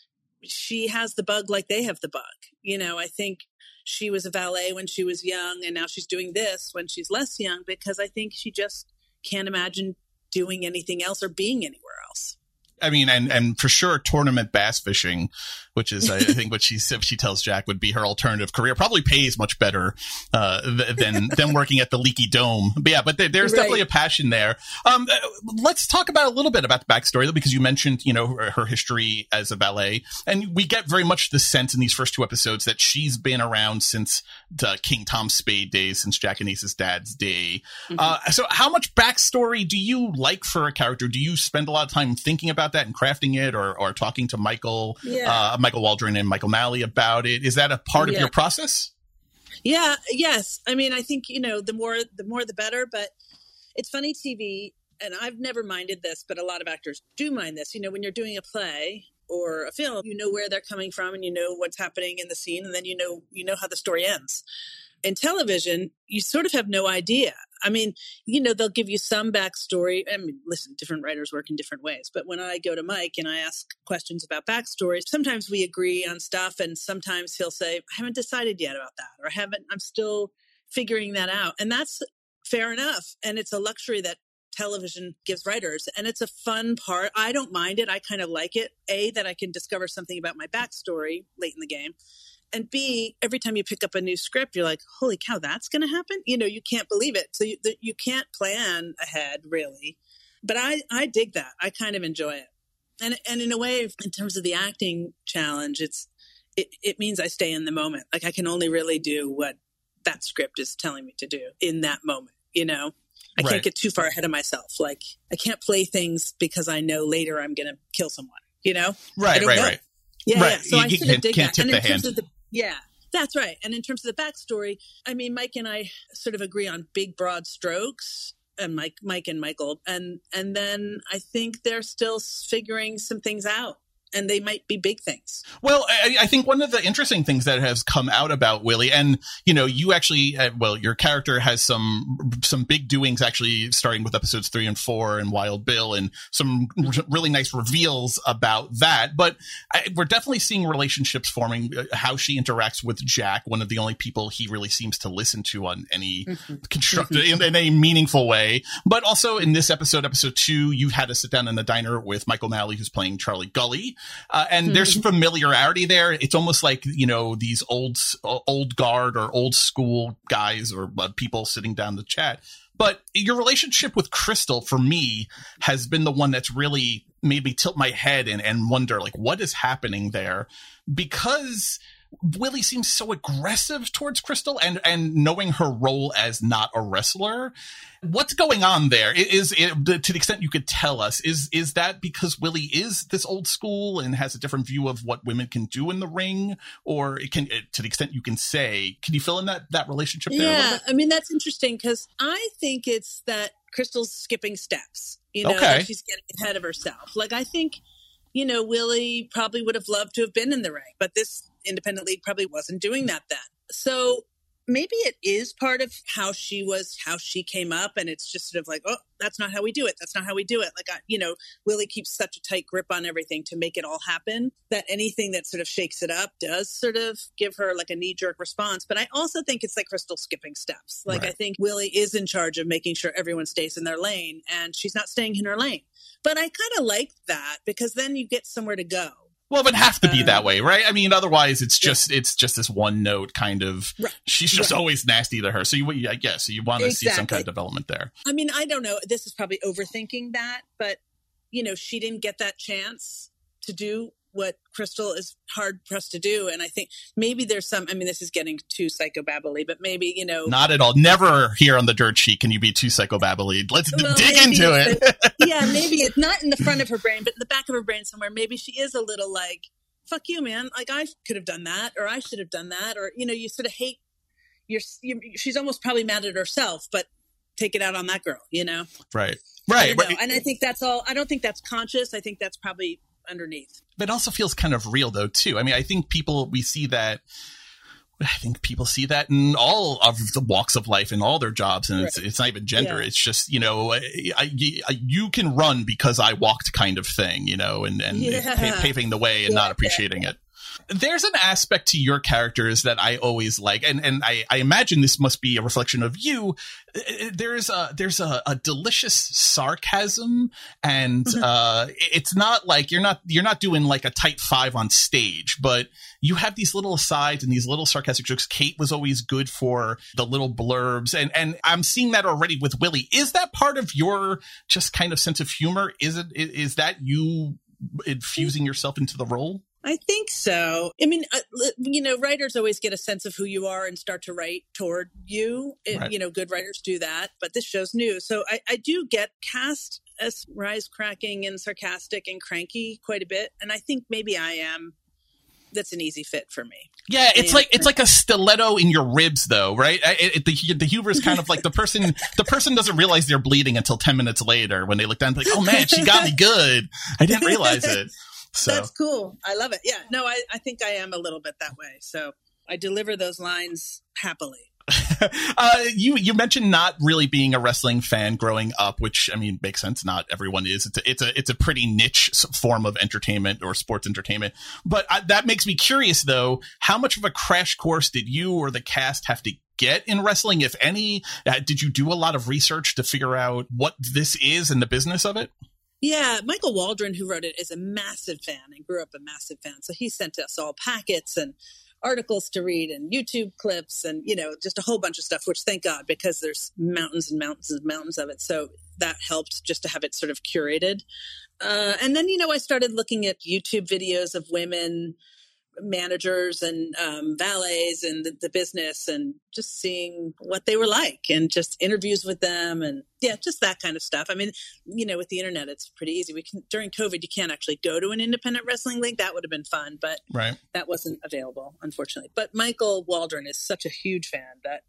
she has the bug like they have the bug. You know, I think she was a valet when she was young, and now she's doing this when she's less young because I think she just can't imagine doing anything else or being anywhere else. I mean, and, and for sure, tournament bass fishing, which is, I think, what she she tells Jack would be her alternative career. Probably pays much better uh, than than working at the Leaky Dome. But yeah, but there, there's right. definitely a passion there. Um, let's talk about a little bit about the backstory, because you mentioned, you know, her, her history as a valet, and we get very much the sense in these first two episodes that she's been around since the King Tom Spade days, since Jack and Ace's dad's day. Mm-hmm. Uh, so, how much backstory do you like for a character? Do you spend a lot of time thinking about that and crafting it, or, or talking to Michael, yeah. uh, Michael Waldron and Michael Malley about it? Is that a part yeah. of your process? Yeah. Yes. I mean, I think, you know, the more, the more, the better, but it's funny T V, and I've never minded this, but a lot of actors do mind this. You know, when you're doing a play or a film, you know where they're coming from and you know what's happening in the scene, and then you know, you know how the story ends. In television, you sort of have no idea. I mean, you know, they'll give you some backstory. I mean, listen, different writers work in different ways. But when I go to Mike and I ask questions about backstory, sometimes we agree on stuff, and sometimes he'll say, I haven't decided yet about that, or I haven't, I'm still figuring that out. And that's fair enough. And it's a luxury that television gives writers. And it's a fun part. I don't mind it. I kind of like it. A, that I can discover something about my backstory late in the game. And B, every time you pick up a new script, you're like, holy cow, that's going to happen? You know, you can't believe it. So you, the, you can't plan ahead, really. But I, I dig that. I kind of enjoy it. And and in a way, in terms of the acting challenge, it's it, it means I stay in the moment. Like, I can only really do what that script is telling me to do in that moment, you know? I right. can't get too far ahead of myself. Like, I can't play things because I know later I'm going to kill someone, you know? Right, right, know. right. Yeah, right. yeah. So you, I you sort can't, of dig can't that. tip And the in hand. terms of the Yeah, that's right. And in terms of the backstory, I mean, Mike and I sort of agree on big, broad strokes, and Mike, Mike and Michael. And, and then I think they're still figuring some things out. and they might be big things. Well, I, I think one of the interesting things that has come out about Willie, and, you know, you actually, uh, well, your character has some, some big doings actually starting with episodes three and four and Wild Bill, and some r- really nice reveals about that. But I, we're definitely seeing relationships forming, uh, how she interacts with Jack, one of the only people he really seems to listen to on any mm-hmm. constructive, mm-hmm. in, in a meaningful way. But also in this episode, episode two, you had to sit down in the diner with Mike O'Malley, who's playing Charlie Gully. Uh, and mm-hmm. there's familiarity there. It's almost like, you know, these old, old guard or old school guys or uh, people sitting down to chat. But your relationship with Crystal, for me, has been the one that's really made me tilt my head and, and wonder, like, what is happening there? Because Willie seems so aggressive towards Crystal, and, and knowing her role as not a wrestler, what's going on there? Is it, to the extent you could tell us, is is that because Willie is this old school and has a different view of what women can do in the ring, or it can, to the extent you can say, can you fill in that that relationship there? Yeah, I mean that's interesting because I think it's that Crystal's skipping steps. You know, okay. like she's getting ahead of herself. Like I think, you know, Willie probably would have loved to have been in the ring, but this independent league probably wasn't doing that then. So maybe it is part of how she was, how she came up, and it's just sort of like, oh, that's not how we do it. That's not how we do it. Like, I, you know, Willie keeps such a tight grip on everything to make it all happen that anything that sort of shakes it up does sort of give her like a knee-jerk response. But I also think it's like Crystal skipping steps. Like, right. I think Willie is in charge of making sure everyone stays in their lane, and she's not staying in her lane. But I kind of like that because then you get somewhere to go. Well, it would have to be that way, right? I mean, otherwise it's just yeah. it's just this one note kind of. Right. She's just right. always nasty to her. So you, I guess, you want to exactly. see some kind of development there. I mean, I don't know. This is probably overthinking that, but you know, she didn't get that chance to do what Crystal is hard pressed to do, and I think maybe there's some. I mean, this is getting too psychobabbly, but maybe you know, not at all. Never here on the Dirt Sheet can you be too psychobabbly. Let's well, dig into it. The, yeah, maybe it's not in the front of her brain, but in the back of her brain somewhere. Maybe she is a little like, "Fuck you, man! Like I could have done that, or I should have done that, or you know, you sort of hate. You're, you're she's almost probably mad at herself, but take it out on that girl, you know? Right, right, right. And I think that's all. I don't think that's conscious. I think that's probably underneath. But it also feels kind of real though too. I mean, I think people, we see that, I think people see that in all of the walks of life and all their jobs, and right. it's it's not even gender. Yeah. It's just, you know, I, I, you can run because I walked kind of thing, you know, and, and yeah. pa- paving the way and yeah. not appreciating it. There's an aspect to your characters that I always like, and, and I, I imagine this must be a reflection of you. There's a there's a, a delicious sarcasm, and mm-hmm. uh, it's not like you're not you're not doing like a tight five on stage, but you have these little asides and these little sarcastic jokes. Kate was always good for the little blurbs, and and I'm seeing that already with Willie. Is that part of your just kind of sense of humor? Is it is that you infusing yourself into the role? I think so. I mean, uh, you know, writers always get a sense of who you are and start to write toward you. It, right. You know, good writers do that, but this show's new. So I, I do get cast as wisecracking and sarcastic and cranky quite a bit. And I think maybe I am. That's an easy fit for me. Yeah, it's and, like it's like a stiletto in your ribs, though, right? It, it, the the humor is kind of like the person the person doesn't realize they're bleeding until ten minutes later when they look down, like, oh man, she got me good. I didn't realize it. So. That's cool. I love it. Yeah. No, I, I think I am a little bit that way. So I deliver those lines happily. uh, you you mentioned not really being a wrestling fan growing up, which I mean makes sense. Not everyone is. It's a, it's a it's a pretty niche form of entertainment or sports entertainment. But I, that makes me curious, though. How much of a crash course did you or the cast have to get in wrestling, if any? Uh, did you do a lot of research to figure out what this is and the business of it? Yeah, Michael Waldron, who wrote it, is a massive fan and grew up a massive fan. So he sent us all packets and articles to read and YouTube clips and, you know, just a whole bunch of stuff, which thank God, because there's mountains and mountains and mountains of it. So that helped just to have it sort of curated. Uh, and then, you know, I started looking at YouTube videos of women managers and um, valets and the, the business, and just seeing what they were like, and just interviews with them, and yeah, just that kind of stuff. I mean, you know, with the internet, it's pretty easy. We can, during COVID, you can't actually go to an independent wrestling league. That would have been fun, but right. that wasn't available, unfortunately. But Michael Waldron is such a huge fan that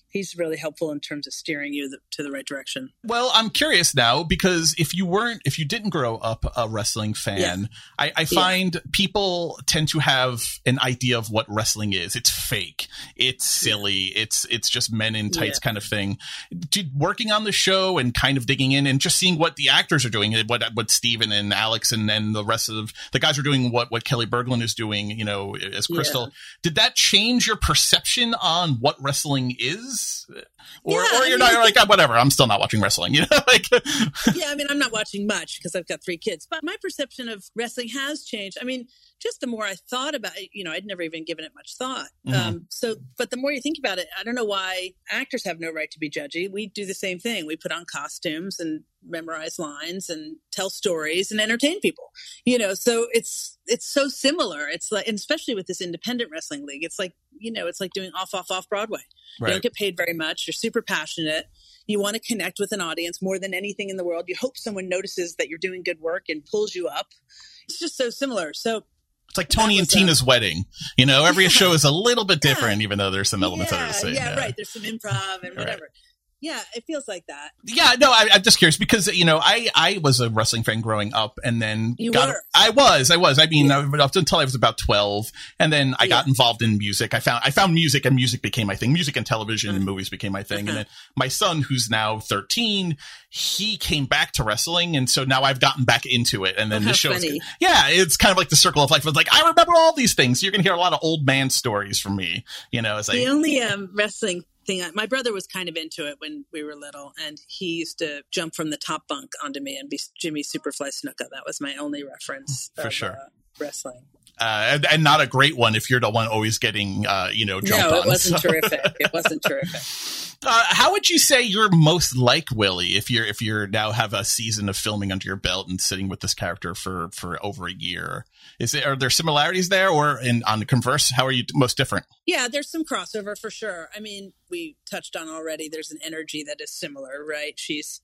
he's really helpful in terms of steering you the, to the right direction. Well, I'm curious now, because if you weren't, if you didn't grow up a wrestling fan, yeah. I, I find yeah. people tend to have an idea of what wrestling is. It's fake. It's silly. Yeah. It's, it's just men in tights yeah. kind of thing. Did, working on the show and kind of digging in and just seeing what the actors are doing, what, what Steven and Alex and, and the rest of the guys are doing, what, what Kelly Berglund is doing, you know, as Crystal, yeah. did that change your perception on what wrestling is? Or, yeah, or you're I mean, not you're like, oh, whatever, I'm still not watching wrestling, you know? like, yeah, I mean, I'm not watching much because I've got three kids, but my perception of wrestling has changed. I mean, just the more I thought about it, you know, I'd never even given it much thought. Mm-hmm. Um, so, but the more you think about it, I don't know why actors have no right to be judgy. We do the same thing. We put on costumes and memorize lines and tell stories and entertain people, you know, so it's, it's so similar. It's like, and especially with this independent wrestling league, it's like, you know, it's like doing off, off, off Broadway. Right. You don't get paid very much. You're super passionate. You want to connect with an audience more than anything in the world. You hope someone notices that you're doing good work and pulls you up. It's just so similar. So it's like Tony and Tina's a, wedding. You know, every show is a little bit different, yeah. even though there's some elements yeah, that are the same. Yeah, yeah, right. There's some improv and whatever. Right. Yeah, it feels like that. Yeah, no, I, I'm just curious because, you know, I, I was a wrestling fan growing up and then you got, were. I was, I was, I mean, yeah. up until I was about twelve. And then I yeah. got involved in music. I found, I found music and music became my thing. Music and television mm-hmm. and movies became my thing. Mm-hmm. And then my son, who's now thirteen, he came back to wrestling. And so now I've gotten back into it. And then oh, the show's, funny. yeah, it's kind of like the circle of life. It's like, I remember all these things. You're going to hear a lot of old man stories from me, you know, as the I, only um, wrestling thing, my brother was kind of into it when we were little, and he used to jump from the top bunk onto me and be Jimmy Superfly Snuka. That was my only reference for of, sure. Uh, wrestling. Uh, and, and not a great one if you're the one always getting, uh, you know, jumped on. No, it wasn't so. terrific. It wasn't terrific. Uh, how would you say you're most like Willie if you're if you're now have a season of filming under your belt and sitting with this character for, for over a year? Is there, are there similarities there, or in, on the converse, how are you most different? Yeah, there's some crossover for sure. I mean, we touched on already. There's an energy that is similar, right? She's,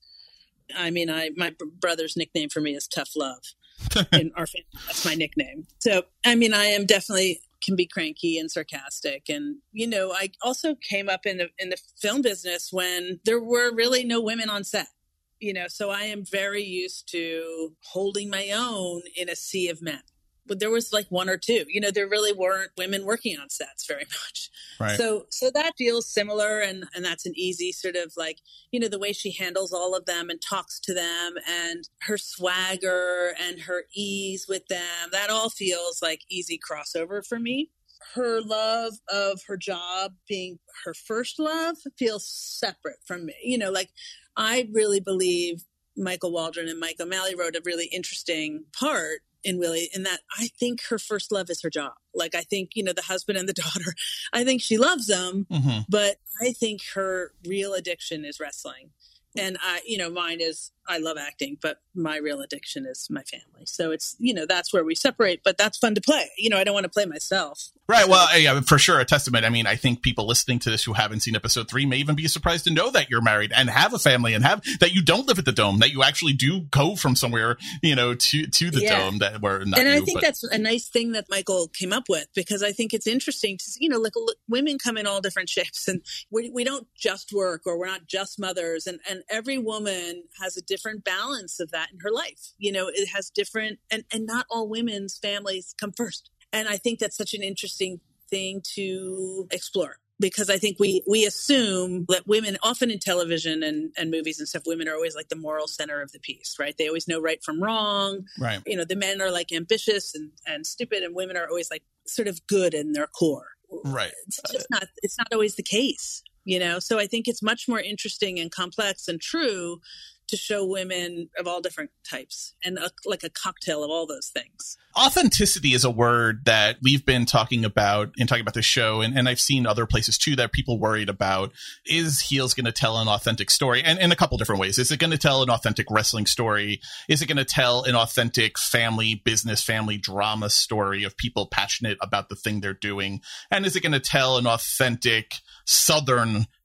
I mean, I my brother's nickname for me is Tough Love. In our family, that's my nickname. So, I mean, I am definitely can be cranky and sarcastic, and you know, I also came up in the in the film business when there were really no women on set. You know, so I am very used to holding my own in a sea of men. But there was like one or two. You know, there really weren't women working on sets very much. Right. So, so that feels similar, and and that's an easy sort of like, you know, the way she handles all of them and talks to them, and her swagger and her ease with them. That all feels like easy crossover for me. Her love of her job being her first love feels separate from me. You know, like I really believe Michael Waldron and Mike O'Malley wrote a really interesting part in Willie, in that I think her first love is her job. Like, I think, you know, the husband and the daughter, I think she loves them, mm-hmm. but I think her real addiction is wrestling. And I, you know, mine is, I love acting, but my real addiction is my family. So it's, you know, that's where we separate, but that's fun to play. You know, I don't want to play myself. Right. So, well, yeah, for sure. A testament. I mean, I think people listening to this who haven't seen episode three may even be surprised to know that you're married and have a family and have that you don't live at the Dome, that you actually do go from somewhere, you know, to, to the yeah. Dome that were not And I you, think but... that's a nice thing that Michael came up with, because I think it's interesting to, you know, like look, women come in all different shapes, and we, we don't just work, or we're not just mothers. And, and every woman has a different balance of that in her life. You know, it has different, and, and not all women's families come first. And I think that's such an interesting thing to explore, because I think we, we assume that women, often in television and, and movies and stuff, women are always like the moral center of the piece, right? They always know right from wrong. Right. You know, the men are like ambitious and, and stupid, and women are always like sort of good in their core. Right. It's just not, it's not always the case, you know? So I think it's much more interesting and complex and true to show women of all different types, and a, like a cocktail of all those things. Authenticity is a word that we've been talking about in talking about the show, and, and I've seen other places too that people worried about. Is Heels going to tell an authentic story? And in a couple different ways. Is it going to tell an authentic wrestling story? Is it going to tell an authentic family business, family drama story of people passionate about the thing they're doing? And is it going to tell an authentic Southern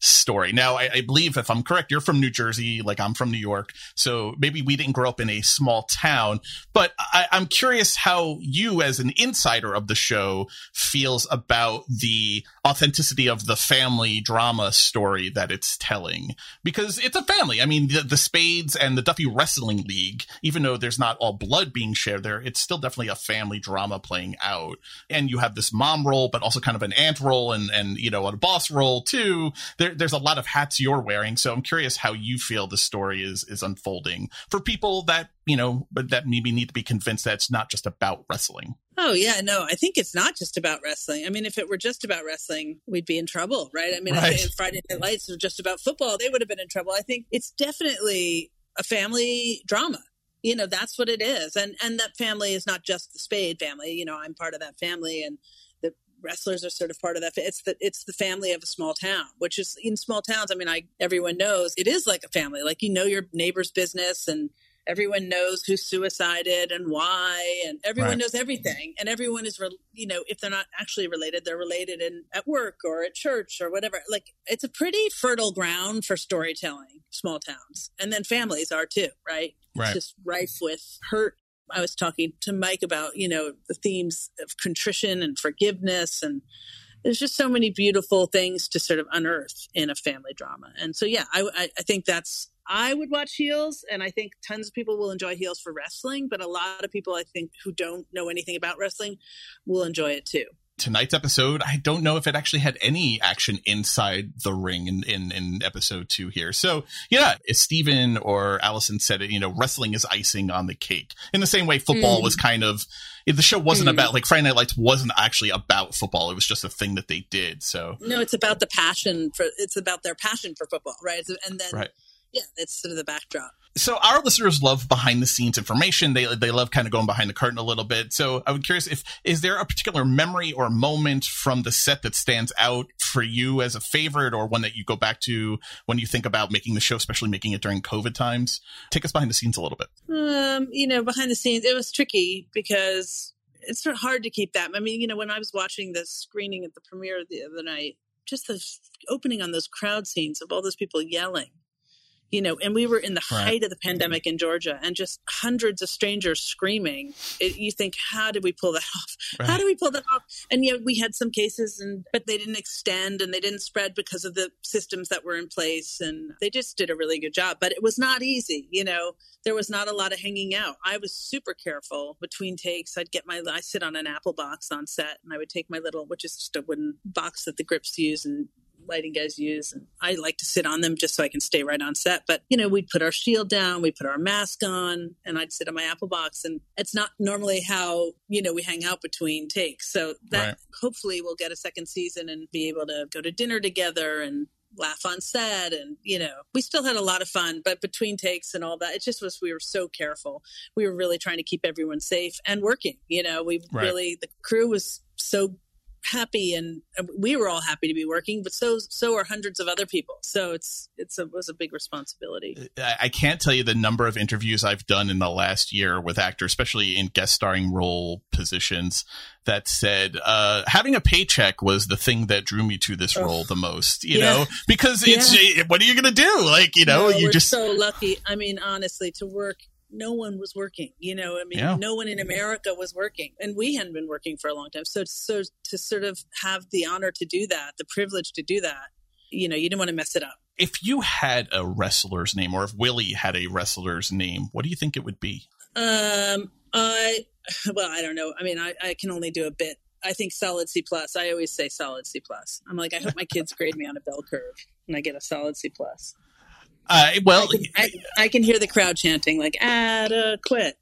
story. Now, I, I believe, if I'm correct, you're from New Jersey, like I'm from New York. So maybe we didn't grow up in a small town, but I, I'm curious how you, as an insider of the show, feels about the authenticity of the family drama story that it's telling. Because it's a family. I mean, the, the Spades and the Duffy Wrestling League, even though there's not all blood being shared there, it's still definitely a family drama playing out. And you have this mom role, but also kind of an aunt role and, and you know, a boss role too. There, there's a lot of hats you're wearing. So I'm curious how you feel the story is is unfolding for people that, you know, that maybe need to be convinced that it's not just about wrestling. Oh, yeah, no, I think it's not just about wrestling. I mean, if it were just about wrestling, we'd be in trouble, right? I mean, right. I think if Friday Night Lights was just about football, they would have been in trouble. I think it's definitely a family drama. You know, that's what it is. And and that family is not just the Spade family. You know, I'm part of that family, and the wrestlers are sort of part of that. It's the it's the family of a small town, which is in small towns. I mean, I everyone knows it is like a family. Like, you know your neighbor's business, and everyone knows who suicided and why, and everyone right. knows everything. And everyone is, re- you know, if they're not actually related, they're related in at work or at church or whatever. Like, it's a pretty fertile ground for storytelling, small towns. And then families are too, right? Right. It's just rife with hurt. I was talking to Mike about, you know, the themes of contrition and forgiveness, and there's just so many beautiful things to sort of unearth in a family drama. And so, yeah, I, I, I think that's, I would watch Heels, and I think tons of people will enjoy Heels for wrestling, but a lot of people, I think, who don't know anything about wrestling will enjoy it too. Tonight's episode, I don't know if it actually had any action inside the ring in, in, in episode two here. So, yeah, as Steven or Allison said it, you know, wrestling is icing on the cake. In the same way football mm. was kind of, the show wasn't mm. about, like, Friday Night Lights wasn't actually about football. It was just a thing that they did. So, no, it's about the passion for, it's about their passion for football, right? And then, right. yeah, that's sort of the backdrop. So our listeners love behind the scenes information. They they love kind of going behind the curtain a little bit. So I'm curious, if is there a particular memory or moment from the set that stands out for you as a favorite, or one that you go back to when you think about making the show, especially making it during COVID times? Take us behind the scenes a little bit. Um, you know, behind the scenes, it was tricky because it's sort of hard to keep that. I mean, you know, when I was watching the screening at the premiere the other night, just the opening on those crowd scenes of all those people yelling. You know, and we were in the right. height of the pandemic in Georgia, and just hundreds of strangers screaming. It, you think, how did we pull that off? Right. How do we pull that off? And yet we had some cases, and but they didn't extend and they didn't spread because of the systems that were in place. And they just did a really good job. But it was not easy. You know, there was not a lot of hanging out. I was super careful between takes. I'd get my, I sit on an Apple box on set, and I would take my little, which is just a wooden box that the grips use and lighting guys use, and I like to sit on them just so I can stay right on set. But, you know, we'd put our shield down, we put our mask on, and I'd sit on my Apple box. And it's not normally how, you know, we hang out between takes. So that right. hopefully we'll get a second season and be able to go to dinner together and laugh on set. And, you know, we still had a lot of fun, but between takes and all that, it just was, we were so careful. We were really trying to keep everyone safe and working. You know, we right. really, the crew was so happy, and we were all happy to be working, but so so are hundreds of other people. So it's it's a, it was a big responsibility. I can't tell you the number of interviews I've done in the last year with actors, especially in guest starring role positions, that said uh, having a paycheck was the thing that drew me to this oh. role the most. You yeah. know, because it's yeah. what are you going to do? Like, you know, no, you we're just so lucky. I mean, honestly, to work. No one was working, you know, I mean, yeah. no one in America was working, and we hadn't been working for a long time. So, so to sort of have the honor to do that, the privilege to do that, you know, you didn't want to mess it up. If you had a wrestler's name, or if Willie had a wrestler's name, what do you think it would be? Um, I, well, I don't know. I mean, I, I can only do a bit. I think solid C plus. I always say solid C plus. I'm like, I hope my kids grade me on a bell curve and I get a solid C plus. Uh, well, I can, I, I can hear the crowd chanting like adequate.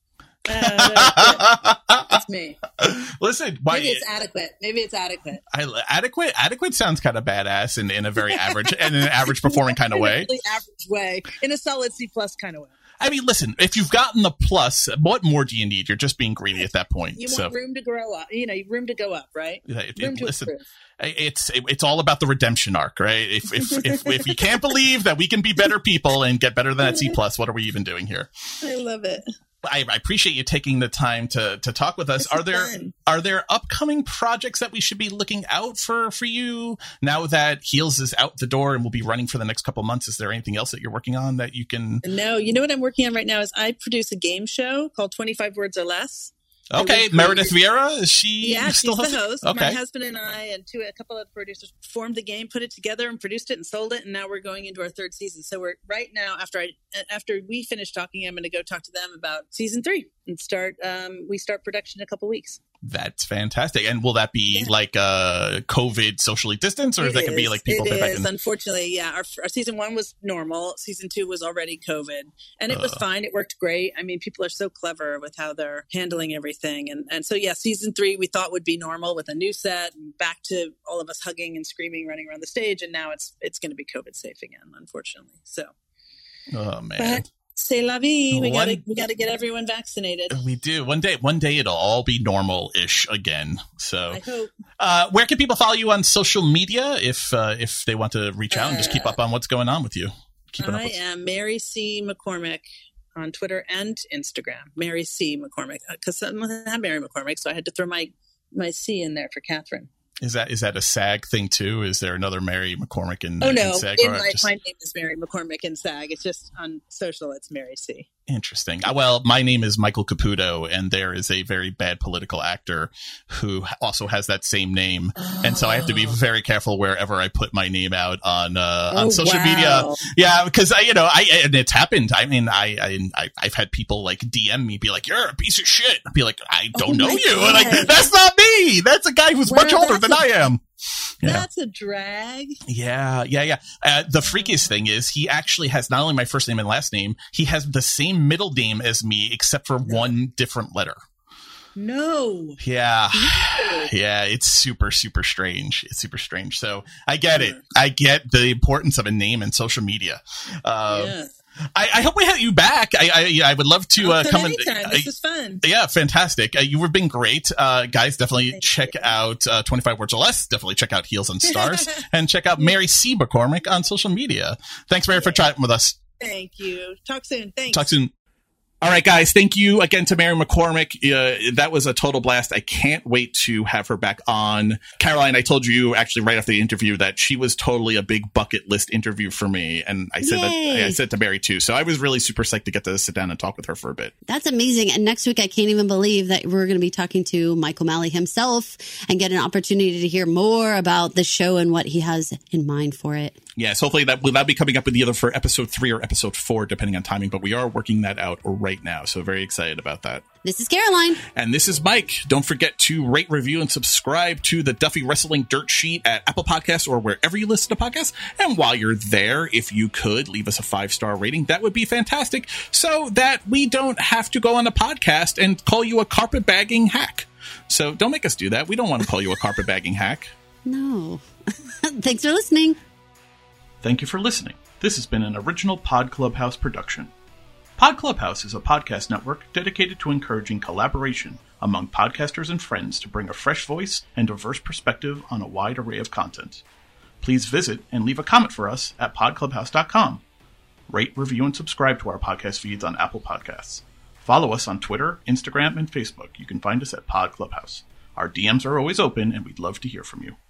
Adequate. That's me. Listen, why, maybe it's adequate. Maybe it's adequate. I, adequate. Adequate sounds kind of badass in, in a very average and in an average performing kind of way. In a really average way, in a solid C plus kind of way. I mean, listen, if you've gotten the plus, what more do you need? You're just being greedy at that point. You so. want room to grow up. You know, room to go up, right? Yeah, it, room it, to listen, improve. It's it's all about the redemption arc, right? If if, if if you can't believe that we can be better people and get better than that C plus, what are we even doing here? I love it. I, I appreciate you taking the time to to talk with us. This are there fun. Are there upcoming projects that we should be looking out for for you now that Heels is out the door and will be running for the next couple months? Is there anything else that you're working on that you can? No, you know what I'm working on right now is I produce a game show called twenty-five Words or Less. Okay, Meredith Vieira, is she yeah, still she's the host. Okay. My husband and I and two a couple of producers formed the game, put it together, and produced it and sold it. And now we're going into our third season. So we're right now after I after we finish talking, I'm going to go talk to them about season three and start. Um, we start production in a couple weeks. That's fantastic. And will that be yeah. like uh, COVID socially distanced, or it is that going to be like people? It back is. in- Unfortunately, yeah. Our, our season one was normal. Season two was already COVID, and it uh, was fine. It worked great. I mean, people are so clever with how they're handling everything, and and so yeah, season three we thought would be normal with a new set and back to all of us hugging and screaming, running around the stage, and now it's it's going to be COVID safe again, unfortunately. So, oh man. But, c'est la vie. We One, gotta we gotta get everyone vaccinated. We do. One day, one day it'll all be normal-ish again. So, I hope. Uh, where can people follow you on social media if uh, if they want to reach out uh, and just keep up on what's going on with you? Keeping I up with- am Mary C. McCormick on Twitter and Instagram. Mary C. McCormick, because I'm not Mary McCormick, so I had to throw my my C in there for Catherine. Is that is that a SAG thing too? Is there another Mary McCormick in, oh, no. in SAG? In or my, just... my name is Mary McCormick in SAG. It's just on social, it's Mary C. Interesting. Well, my name is Michael Caputo, and there is a very bad political actor who also has that same name. Oh. And so I have to be very careful wherever I put my name out on uh, on oh, social wow. media. Yeah, because I, you know, I and it's happened. I mean, I, I I've had people like D M me, be like, "You're a piece of shit." I'd be like, "I don't oh know you." And like, that's not me. That's a guy who's well, much older than a, I am. Yeah. That's a drag. Yeah, yeah, yeah. Uh, the freakiest thing is he actually has not only my first name and last name, he has the same middle name as me, except for one different letter. No. Yeah. No. Yeah, it's super, super strange. It's super strange. So I get it. I get the importance of a name in social media. Um, yeah. I, I hope we have you back. I I, I would love to uh, come anytime. and. This is fun. Yeah, fantastic. Uh, you were been great, uh, guys. Definitely Thank check you. out uh, twenty-five Words or Less. Definitely check out Heels and Stars, and check out Mary C. McCormick on social media. Thanks, Mary, for chatting with us. Thank you. Talk soon. Thanks. Talk soon. All right, guys. Thank you again to Mary McCormick. Uh, that was a total blast. I can't wait to have her back on. Caroline, I told you actually right after the interview that she was totally a big bucket list interview for me. And I said Yay. that I said to Mary too. So I was really super psyched to get to sit down and talk with her for a bit. That's amazing. And next week, I can't even believe that we're going to be talking to Mike O'Malley himself and get an opportunity to hear more about the show and what he has in mind for it. Yes, hopefully that will that be coming up with either for episode three or episode four, depending on timing. But we are working that out right now. So very excited about that. This is Caroline. And this is Mike. Don't forget to rate, review, and subscribe to the Duffy Wrestling Dirt Sheet at Apple Podcasts or wherever you listen to podcasts. And while you're there, if you could leave us a five-star rating, that would be fantastic so that we don't have to go on a podcast and call you a carpetbagging hack. So don't make us do that. We don't want to call you a carpetbagging hack. No. Thanks for listening. Thank you for listening. This has been an original Pod Clubhouse production. Pod Clubhouse is a podcast network dedicated to encouraging collaboration among podcasters and friends to bring a fresh voice and diverse perspective on a wide array of content. Please visit and leave a comment for us at pod clubhouse dot com. Rate, review, and subscribe to our podcast feeds on Apple Podcasts. Follow us on Twitter, Instagram, and Facebook. You can find us at Pod Clubhouse. Our D Ms are always open, and we'd love to hear from you.